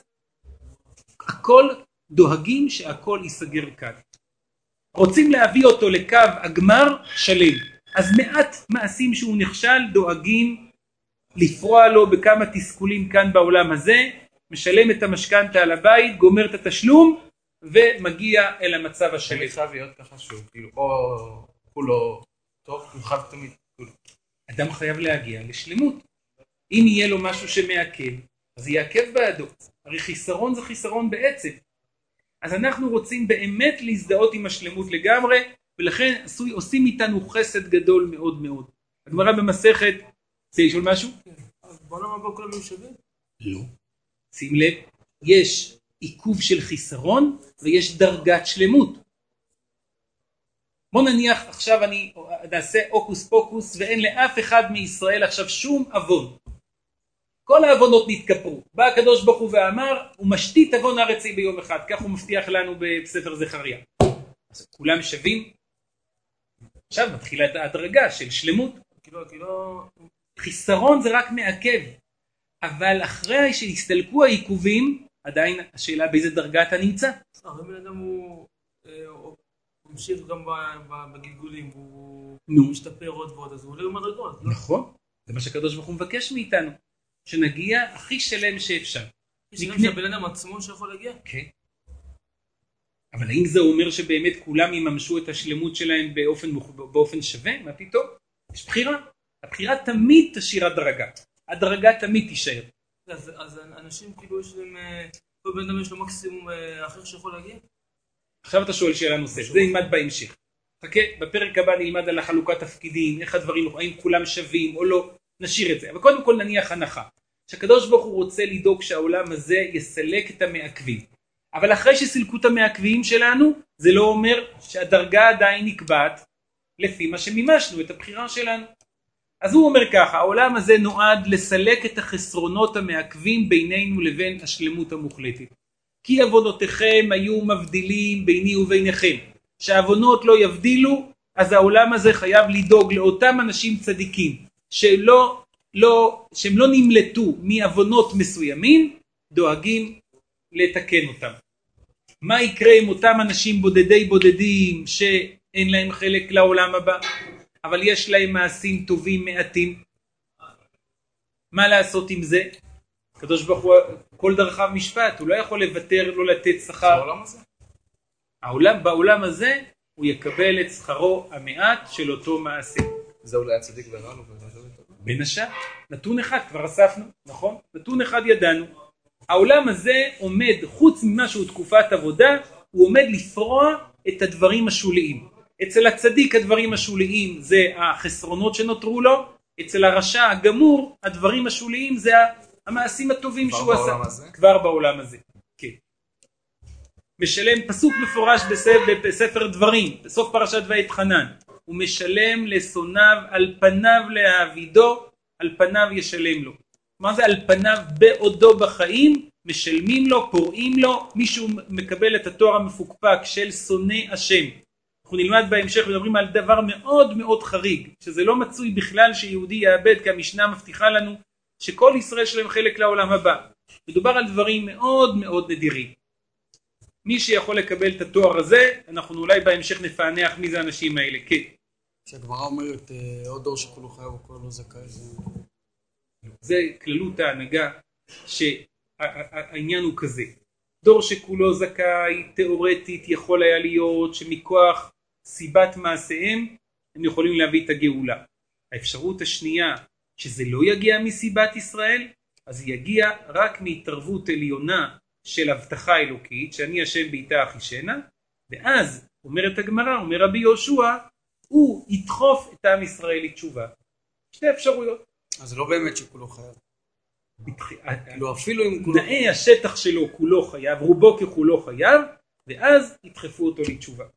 הכל דואגים שהכל ייסגר כאן. רוצים להביא אותו לקו הגמר שלם, אז מעט מעשים שהוא נכשל דואגים לפרוע לו בכמה תסכולים כאן בעולם הזה, משלם את המשכנתה על הבית, גומר את התשלום ומגיע אל המצב השלם. זה חייב להיות ככה שהוא כאילו או כולו טוב, הוא חייב תמיד. אדם חייב להגיע לשלמות. אם יהיה לו משהו שמעכב, אז יעכב בעדו. הרי חיסרון זה חיסרון בעצם. אז אנחנו רוצים באמת להזדהות עם השלמות לגמרי, ולכן עשוי, עושים איתנו חסד גדול מאוד מאוד. הגמרא במסכת, רוצה לשאול משהו? אז בעולם הבא כולם יהיו שווים? לא. שים לב, יש עיכוב של חיסרון ויש דרגת שלמות. בוא נניח עכשיו אני נעשה אוקוס פוקוס ואין לאף אחד מישראל עכשיו שום אבון. כל האבונות נתכפרו. בא הקדוש ברוך הוא ואמר, הוא משתית אבון ארצי ביום אחד. כך הוא מבטיח לנו בספר זכריה. אז כולם שווים. עכשיו מתחילה את ההדרגה של שלמות. כאילו, כאילו... חיסרון זה רק מעכב. אבל אחרי שהסתלקו העיכובים, עדיין השאלה באיזה דרגה אתה נמצא. הרי בן אדם הוא... הוא ממשיך גם בגלגולים, הוא משתפר עוד ועוד, אז הוא עולה במדרגות. נכון. זה מה שהקדוש ברוך הוא מבקש מאיתנו. שנגיע הכי שלם שאפשר. יש גם שהבן אדם עצמו שיכול להגיע? כן. אבל האם זה אומר שבאמת כולם יממשו את השלמות שלהם באופן, באופן שווה? מה פתאום? יש בחירה. הבחירה תמיד תשאיר הדרגה. הדרגה תמיד תישאר. אז, אז אנשים כאילו יש להם, כל בן אדם יש לו מקסימום אחר שיכול להגיע? עכשיו אתה שואל שאלה נוספת, זה נלמד בהמשך. חכה, בפרק הבא נלמד על החלוקת תפקידים, איך הדברים, האם כולם שווים או לא, נשאיר את זה. אבל קודם כל נניח הנחה, שהקדוש ברוך הוא רוצה לדאוג שהעולם הזה יסלק את המעכבים. אבל אחרי שסילקו את המעכבים שלנו, זה לא אומר שהדרגה עדיין נקבעת לפי מה שמימשנו, את הבחירה שלנו. אז הוא אומר ככה, העולם הזה נועד לסלק את החסרונות המעכבים בינינו לבין השלמות המוחלטת. כי עוונותיכם היו מבדילים ביני וביניכם. שהעוונות לא יבדילו, אז העולם הזה חייב לדאוג לאותם אנשים צדיקים, שלא, לא, שהם לא נמלטו מעוונות מסוימים, דואגים לתקן אותם. מה יקרה עם אותם אנשים בודדי בודדים שאין להם חלק לעולם הבא, אבל יש להם מעשים טובים מעטים? מה לעשות עם זה? הקדוש ברוך הוא כל דרכיו משפט, הוא לא יכול לוותר, לא לתת שכר. בעולם הזה? העולם, בעולם הזה הוא יקבל את שכרו המעט של אותו מעשה. זה אולי הצדיק ורע לו. בין השאר, נתון אחד כבר אספנו, נכון? נתון אחד ידענו. העולם הזה עומד, חוץ ממה שהוא תקופת עבודה, הוא עומד לפרוע את הדברים השוליים. אצל הצדיק הדברים השוליים זה החסרונות שנותרו לו, אצל הרשע הגמור הדברים השוליים זה המעשים הטובים שהוא עשה. הזה? כבר בעולם הזה. כן. משלם פסוק מפורש בספר, בספר דברים, בסוף פרשת ואת חנן. ומשלם לשונאיו על פניו להעבידו, על פניו ישלם לו. מה זה על פניו? בעודו בחיים, משלמים לו, פורעים לו, מישהו מקבל את התואר המפוקפק של שונא השם. אנחנו נלמד בהמשך מדברים על דבר מאוד מאוד חריג, שזה לא מצוי בכלל שיהודי יאבד, כי המשנה מבטיחה לנו שכל ישראל שלהם חלק לעולם הבא. מדובר על דברים מאוד מאוד נדירים. מי שיכול לקבל את התואר הזה, אנחנו אולי בהמשך נפענח מי זה האנשים האלה. כן. כשהגמרא אומרת עוד דור שכולו חייב וכולו לא זכאי, זה... זה כללות ההנהגה, שהעניין הוא כזה. דור שכולו זכאי, תיאורטית יכול היה להיות שמכוח סיבת מעשיהם, הם יכולים להביא את הגאולה. האפשרות השנייה, שזה לא יגיע מסיבת ישראל, אז יגיע רק מהתערבות עליונה של הבטחה אלוקית, שאני השם בעתה אחישנה, ואז, אומרת הגמרא, אומר רבי יהושע, הוא ידחוף את עם ישראל לתשובה. שתי אפשרויות. אז זה לא באמת שכולו חייב. בתח... כאילו אפילו אם כולו... תנאי השטח שלו כולו חייב, רובו ככולו חייב, ואז ידחפו אותו לתשובה.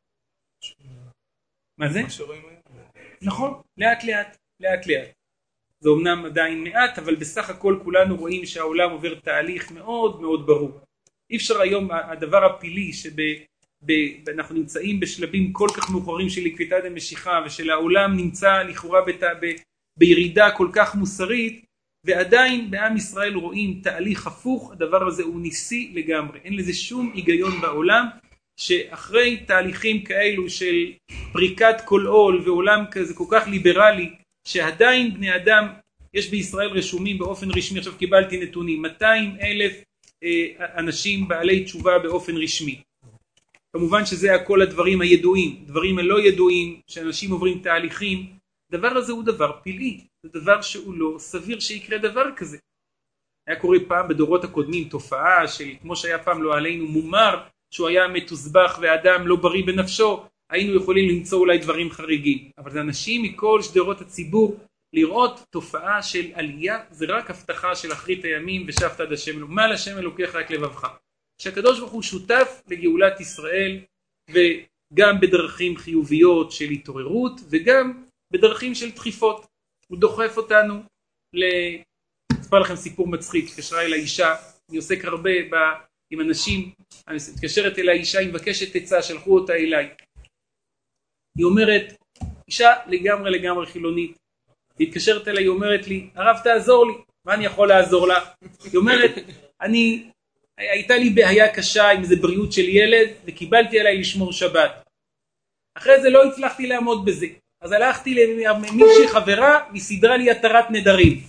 מה זה? מה שרואים היום. נכון, לאט לאט, לאט לאט. זה אומנם עדיין מעט, אבל בסך הכל כולנו רואים שהעולם עובר תהליך מאוד מאוד ברור. אי אפשר היום, הדבר הפילי שאנחנו נמצאים בשלבים כל כך מאוחרים של ליקוטת המשיחה, ושל העולם נמצא לכאורה בת... ב... בירידה כל כך מוסרית, ועדיין בעם ישראל רואים תהליך הפוך, הדבר הזה הוא ניסי לגמרי. אין לזה שום היגיון בעולם, שאחרי תהליכים כאלו של פריקת כל עול ועולם כזה כל כך ליברלי, שעדיין בני אדם, יש בישראל רשומים באופן רשמי, עכשיו קיבלתי נתונים, מאתיים אלף אה, אנשים בעלי תשובה באופן רשמי. כמובן שזה הכל הדברים הידועים, דברים הלא ידועים, שאנשים עוברים תהליכים, דבר הזה הוא דבר פלאי, זה דבר שהוא לא סביר שיקרה דבר כזה. היה קורה פעם בדורות הקודמים תופעה של כמו שהיה פעם לא עלינו מומר, שהוא היה מתוסבך ואדם לא בריא בנפשו, היינו יכולים למצוא אולי דברים חריגים. אבל זה אנשים מכל שדרות הציבור, לראות תופעה של עלייה, זה רק הבטחה של אחרית הימים ושבת עד השם אלוקיך, מה לשם אלוקיך רק לבבך. שהקדוש ברוך הוא שותף לגאולת ישראל, וגם בדרכים חיוביות של התעוררות, וגם בדרכים של דחיפות. הוא דוחף אותנו ל... אספר לכם סיפור מצחיק, התקשרה אל האישה, אני עוסק הרבה ב... עם אנשים, אני מתקשרת אל האישה, היא מבקשת עצה, שלחו אותה אליי. היא אומרת, אישה לגמרי לגמרי חילונית, היא התקשרת אליי, היא אומרת לי, הרב תעזור לי, מה אני יכול לעזור לה? היא אומרת, אני, הייתה לי בעיה קשה עם איזה בריאות של ילד, וקיבלתי עליי לשמור שבת. אחרי זה לא הצלחתי לעמוד בזה, אז הלכתי למישהי חברה, והיא סידרה לי התרת נדרים.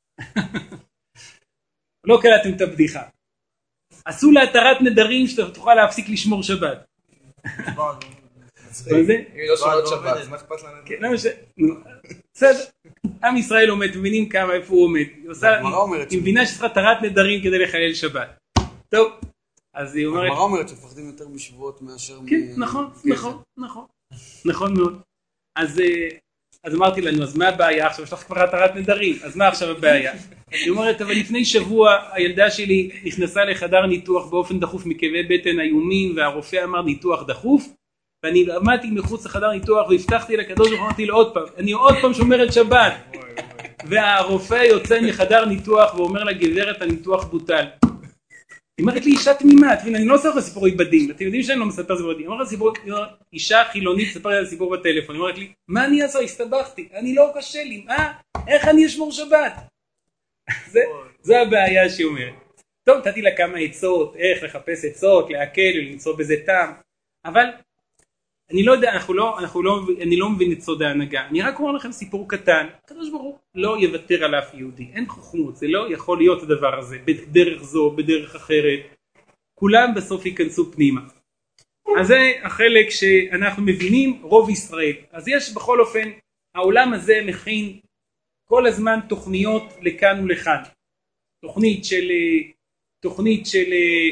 לא קלטתם את הבדיחה. עשו לה התרת נדרים שאתה תוכל להפסיק לשמור שבת. מה זה? אם היא לא שומרת שבת, אז מה אכפת לנו? כן, למה ש... בסדר. עם ישראל עומד, מבינים כמה, איפה הוא עומד. היא מבינה שצריכה התרת נדרים כדי לחלל שבת. טוב, אז היא אומרת... הגמרא אומרת שפחדים יותר משבועות מאשר... כן, נכון, נכון, נכון. נכון מאוד. אז... אז אמרתי לנו, אז מה הבעיה? עכשיו יש לך כבר התרת נדרים, אז מה עכשיו הבעיה? היא אומרת, אבל לפני שבוע הילדה שלי נכנסה לחדר ניתוח באופן דחוף מכאבי בטן איומים, והרופא אמר ניתוח דחוף, ואני עמדתי מחוץ לחדר ניתוח והבטחתי לקדוש ברוך הוא, אמרתי לו עוד פעם, אני עוד פעם שומרת שבת, והרופא יוצא מחדר ניתוח ואומר לה, גברת, הניתוח בוטל. היא אומרת לי, אישה תמימה, אני לא עושה לך סיפור עבדים, אתם יודעים שאני לא מספר סיפור עבדים, היא אומרת סיפור, אישה חילונית ספר לי על סיפור בטלפון, היא אומרת לי, מה אני אעשה? הסתבכתי, אני לא קשה לי, מה? איך אני אשמור שבת? זה הבעיה שהיא אומרת. טוב, נתתי לה כמה עצות, איך לחפש עצות, להקל ולמצוא בזה טעם, אבל אני לא יודע, אנחנו לא, אנחנו לא, אני לא מבין את סוד ההנהגה, אני רק אומר לכם סיפור קטן, הקדוש ברוך הוא לא יוותר על אף יהודי, אין חוכמות, זה לא יכול להיות הדבר הזה, בדרך זו, בדרך אחרת, כולם בסוף ייכנסו פנימה. אז זה החלק שאנחנו מבינים, רוב ישראל. אז יש בכל אופן, העולם הזה מכין כל הזמן תוכניות לכאן ולכאן, תוכנית של, תוכנית של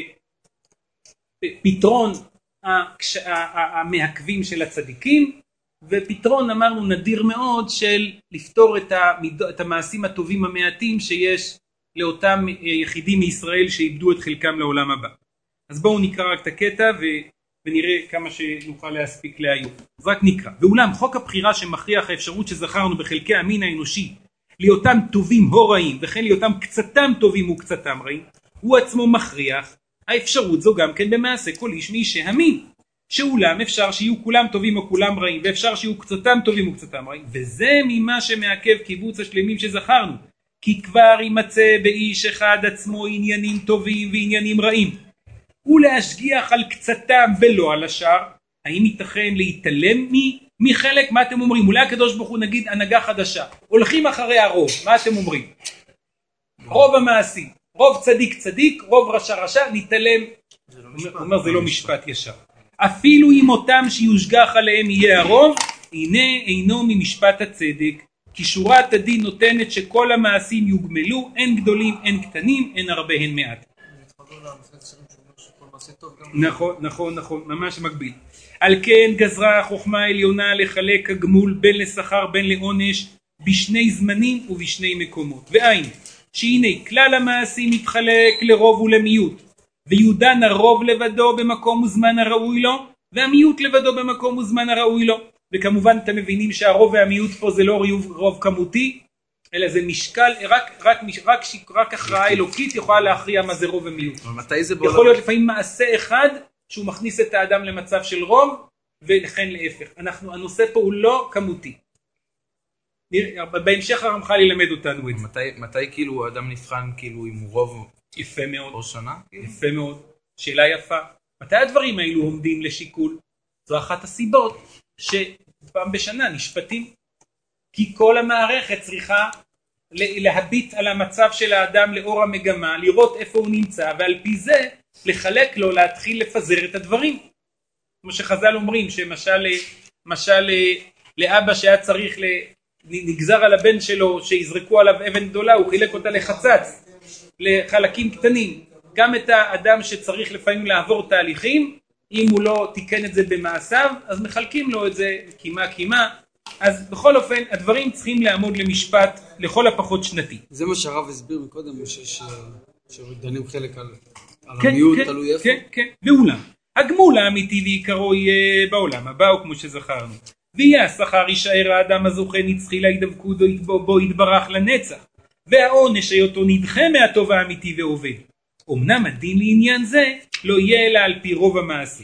פתרון, המעכבים של הצדיקים, ופתרון אמרנו נדיר מאוד של לפתור את המעשים הטובים המעטים שיש לאותם יחידים מישראל שאיבדו את חלקם לעולם הבא. אז בואו נקרא רק את הקטע ונראה כמה שנוכל להספיק להיום. אז רק נקרא. ואולם חוק הבחירה שמכריח האפשרות שזכרנו בחלקי המין האנושי להיותם טובים או רעים וכן להיותם קצתם טובים וקצתם רעים, הוא עצמו מכריח האפשרות זו גם כן במעשה כל איש מאישי המין, שאולם אפשר שיהיו כולם טובים או כולם רעים, ואפשר שיהיו קצתם טובים וקצתם רעים, וזה ממה שמעכב קיבוץ השלמים שזכרנו, כי כבר יימצא באיש אחד עצמו עניינים טובים ועניינים רעים, ולהשגיח על קצתם ולא על השאר. האם ייתכן להתעלם מחלק? מה אתם אומרים? אולי הקדוש ברוך הוא נגיד הנהגה חדשה, הולכים אחרי הרוב, מה אתם אומרים? רוב המעשים, רוב צדיק צדיק, רוב רשע רשע, נתעלם. הוא אומר זה לא משפט ישר. אפילו אם אותם שיושגח עליהם יהיה הרוב, הנה אינו ממשפט הצדק, כי שורת הדין נותנת שכל המעשים יוגמלו, אין גדולים, אין קטנים, אין הרבה, אין מעט. נכון, נכון, נכון, ממש מקביל. על כן גזרה החוכמה העליונה לחלק הגמול בין לשכר בין לעונש בשני זמנים ובשני מקומות. והיינו, שהנה כלל המעשים מתחלק לרוב ולמיעוט, ויודן הרוב לבדו במקום וזמן הראוי לו, והמיעוט לבדו במקום וזמן הראוי לו. וכמובן אתם מבינים שהרוב והמיעוט פה זה לא רוב כמותי, אלא זה משקל, רק, רק, רק, רק הכרעה אלוקית יכולה להכריע מה זה רוב ומיעוט. יכול להיות לפעמים מעשה אחד שהוא מכניס את האדם למצב של רוב, ולכן להפך. אנחנו, הנושא פה הוא לא כמותי. בהמשך הרמח"ל ילמד אותנו את זה. מתי, מתי כאילו האדם נבחן כאילו אם הוא רוב? יפה מאוד. או שנה? יפה מאוד. שאלה יפה. מתי הדברים האלו עומדים לשיקול? זו אחת הסיבות שפעם בשנה נשפטים. כי כל המערכת צריכה להביט על המצב של האדם לאור המגמה, לראות איפה הוא נמצא, ועל פי זה לחלק לו, להתחיל לפזר את הדברים. כמו שחז"ל אומרים, שמשל משל, לאבא שהיה צריך, נגזר על הבן שלו שיזרקו עליו אבן גדולה, הוא חילק אותה לחצץ, לחלקים קטנים. גם את האדם שצריך לפעמים לעבור תהליכים, אם הוא לא תיקן את זה במעשיו, אז מחלקים לו את זה קימה קימה. אז בכל אופן הדברים צריכים לעמוד למשפט לכל הפחות שנתי. זה מה שהרב הסביר מקודם, שיש שדנים חלק על, על כן, המיעוט, כן, תלוי איפה. כן, כן. ואולם, הגמול האמיתי ועיקרו יהיה בעולם הבא, או כמו שזכרנו. ויהיה השכר יישאר האדם הזוכה נצחי להידבקות בו, בו יתברך לנצח. והעונש היותו נדחה מהטוב האמיתי ועובד. אמנם הדין לעניין זה לא יהיה אלא על פי רוב המעשה.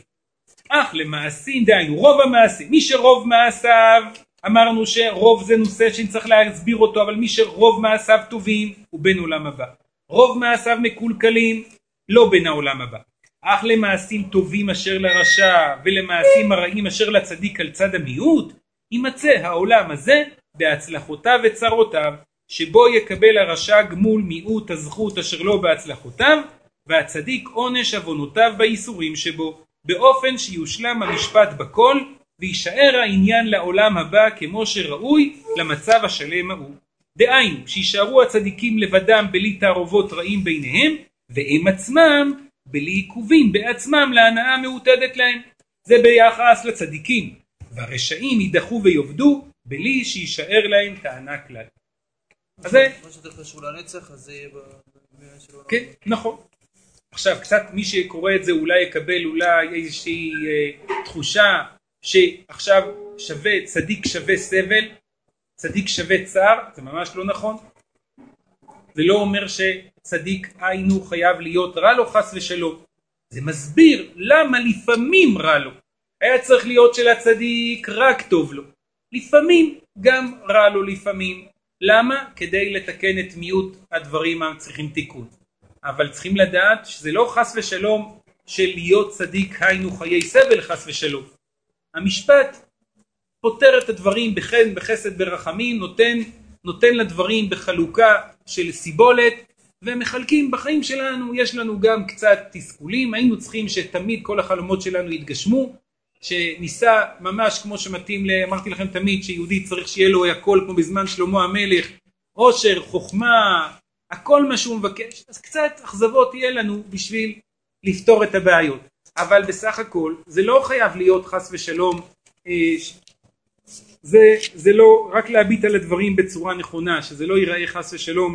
אך למעשים, דהיינו רוב המעשה, מי שרוב מעשיו, אמרנו שרוב זה נושא שצריך להסביר אותו, אבל מי שרוב מעשיו טובים הוא בן עולם הבא. רוב מעשיו מקולקלים, לא בן העולם הבא. אך למעשים טובים אשר לרשע ולמעשים הרעים אשר לצדיק על צד המיעוט, יימצא העולם הזה בהצלחותיו וצרותיו, שבו יקבל הרשע גמול מיעוט הזכות אשר לא בהצלחותיו, והצדיק עונש עוונותיו בייסורים שבו, באופן שיושלם המשפט בכל, וישאר העניין לעולם הבא כמו שראוי למצב השלם ההוא. דהיינו, שישארו הצדיקים לבדם בלי תערובות רעים ביניהם, והם עצמם בלי עיכובים בעצמם להנאה מעוטדת להם. זה ביחס לצדיקים, והרשעים יידחו ויובדו בלי שישאר להם טענה כלל. אז זה... מה שדרך קשור לנצח, אז זה יהיה במאה שלו. כן, נכון. עכשיו, קצת מי שקורא את זה אולי יקבל אולי איזושהי אה, תחושה שעכשיו שווה, צדיק שווה סבל, צדיק שווה צער, זה ממש לא נכון. זה לא אומר שצדיק היינו חייב להיות רע לו חס ושלום. זה מסביר למה לפעמים רע לו. היה צריך להיות שלצדיק רק טוב לו. לפעמים גם רע לו לפעמים. למה? כדי לתקן את מיעוט הדברים הצריכים תיקון. אבל צריכים לדעת שזה לא חס ושלום של להיות צדיק היינו חיי סבל חס ושלום. המשפט פותר את הדברים בחן, בחסד, ברחמים, נותן, נותן לדברים בחלוקה של סיבולת, ומחלקים בחיים שלנו, יש לנו גם קצת תסכולים, היינו צריכים שתמיד כל החלומות שלנו יתגשמו, שניסה ממש כמו שמתאים, אמרתי לכם תמיד שיהודי צריך שיהיה לו הכל כמו בזמן שלמה המלך, עושר, חוכמה, הכל מה שהוא מבקש, אז קצת אכזבות יהיה לנו בשביל לפתור את הבעיות. אבל בסך הכל זה לא חייב להיות חס ושלום, זה, זה לא רק להביט על הדברים בצורה נכונה, שזה לא ייראה חס ושלום,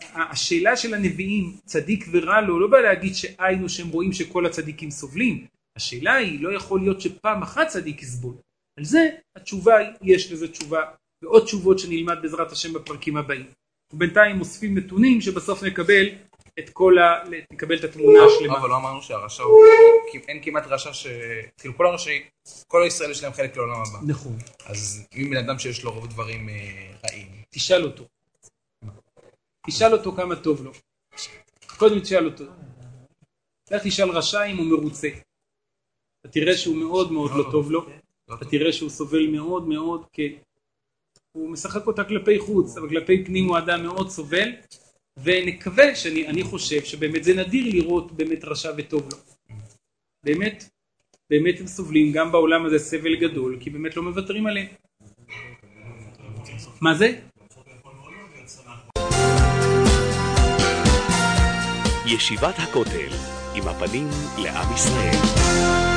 שהשאלה של הנביאים צדיק ורע לו, לא בא להגיד שהיינו שהם רואים שכל הצדיקים סובלים. השאלה היא, לא יכול להיות שפעם אחת צדיק יסבול. על זה התשובה היא, יש לזה תשובה, ועוד תשובות שנלמד בעזרת השם בפרקים הבאים. ובינתיים מוספים נתונים שבסוף נקבל את כל ה... נקבל את התמונה השלמה. אבל לא אמרנו שהרשע הוא... אין כמעט רשע ש... כאילו כל הרשעים, כל הישראל יש להם חלק לעולם הבא. נכון. אז אם בן אדם שיש לו רוב דברים רעים. תשאל אותו. תשאל אותו כמה טוב לו. קודם תשאל אותו. לך תשאל רשע אם הוא מרוצה. אתה תראה שהוא מאוד מאוד לא טוב לו. אתה תראה שהוא סובל מאוד מאוד, כי הוא משחק אותה כלפי חוץ, אבל כלפי פנים הוא אדם מאוד סובל, ונקווה שאני אני חושב שבאמת זה נדיר לראות באמת רשע וטוב לו. באמת, באמת הם סובלים גם בעולם הזה סבל גדול, כי באמת לא מוותרים עליהם. מה זה? ישיבת הכותל, עם הפנים לעם ישראל.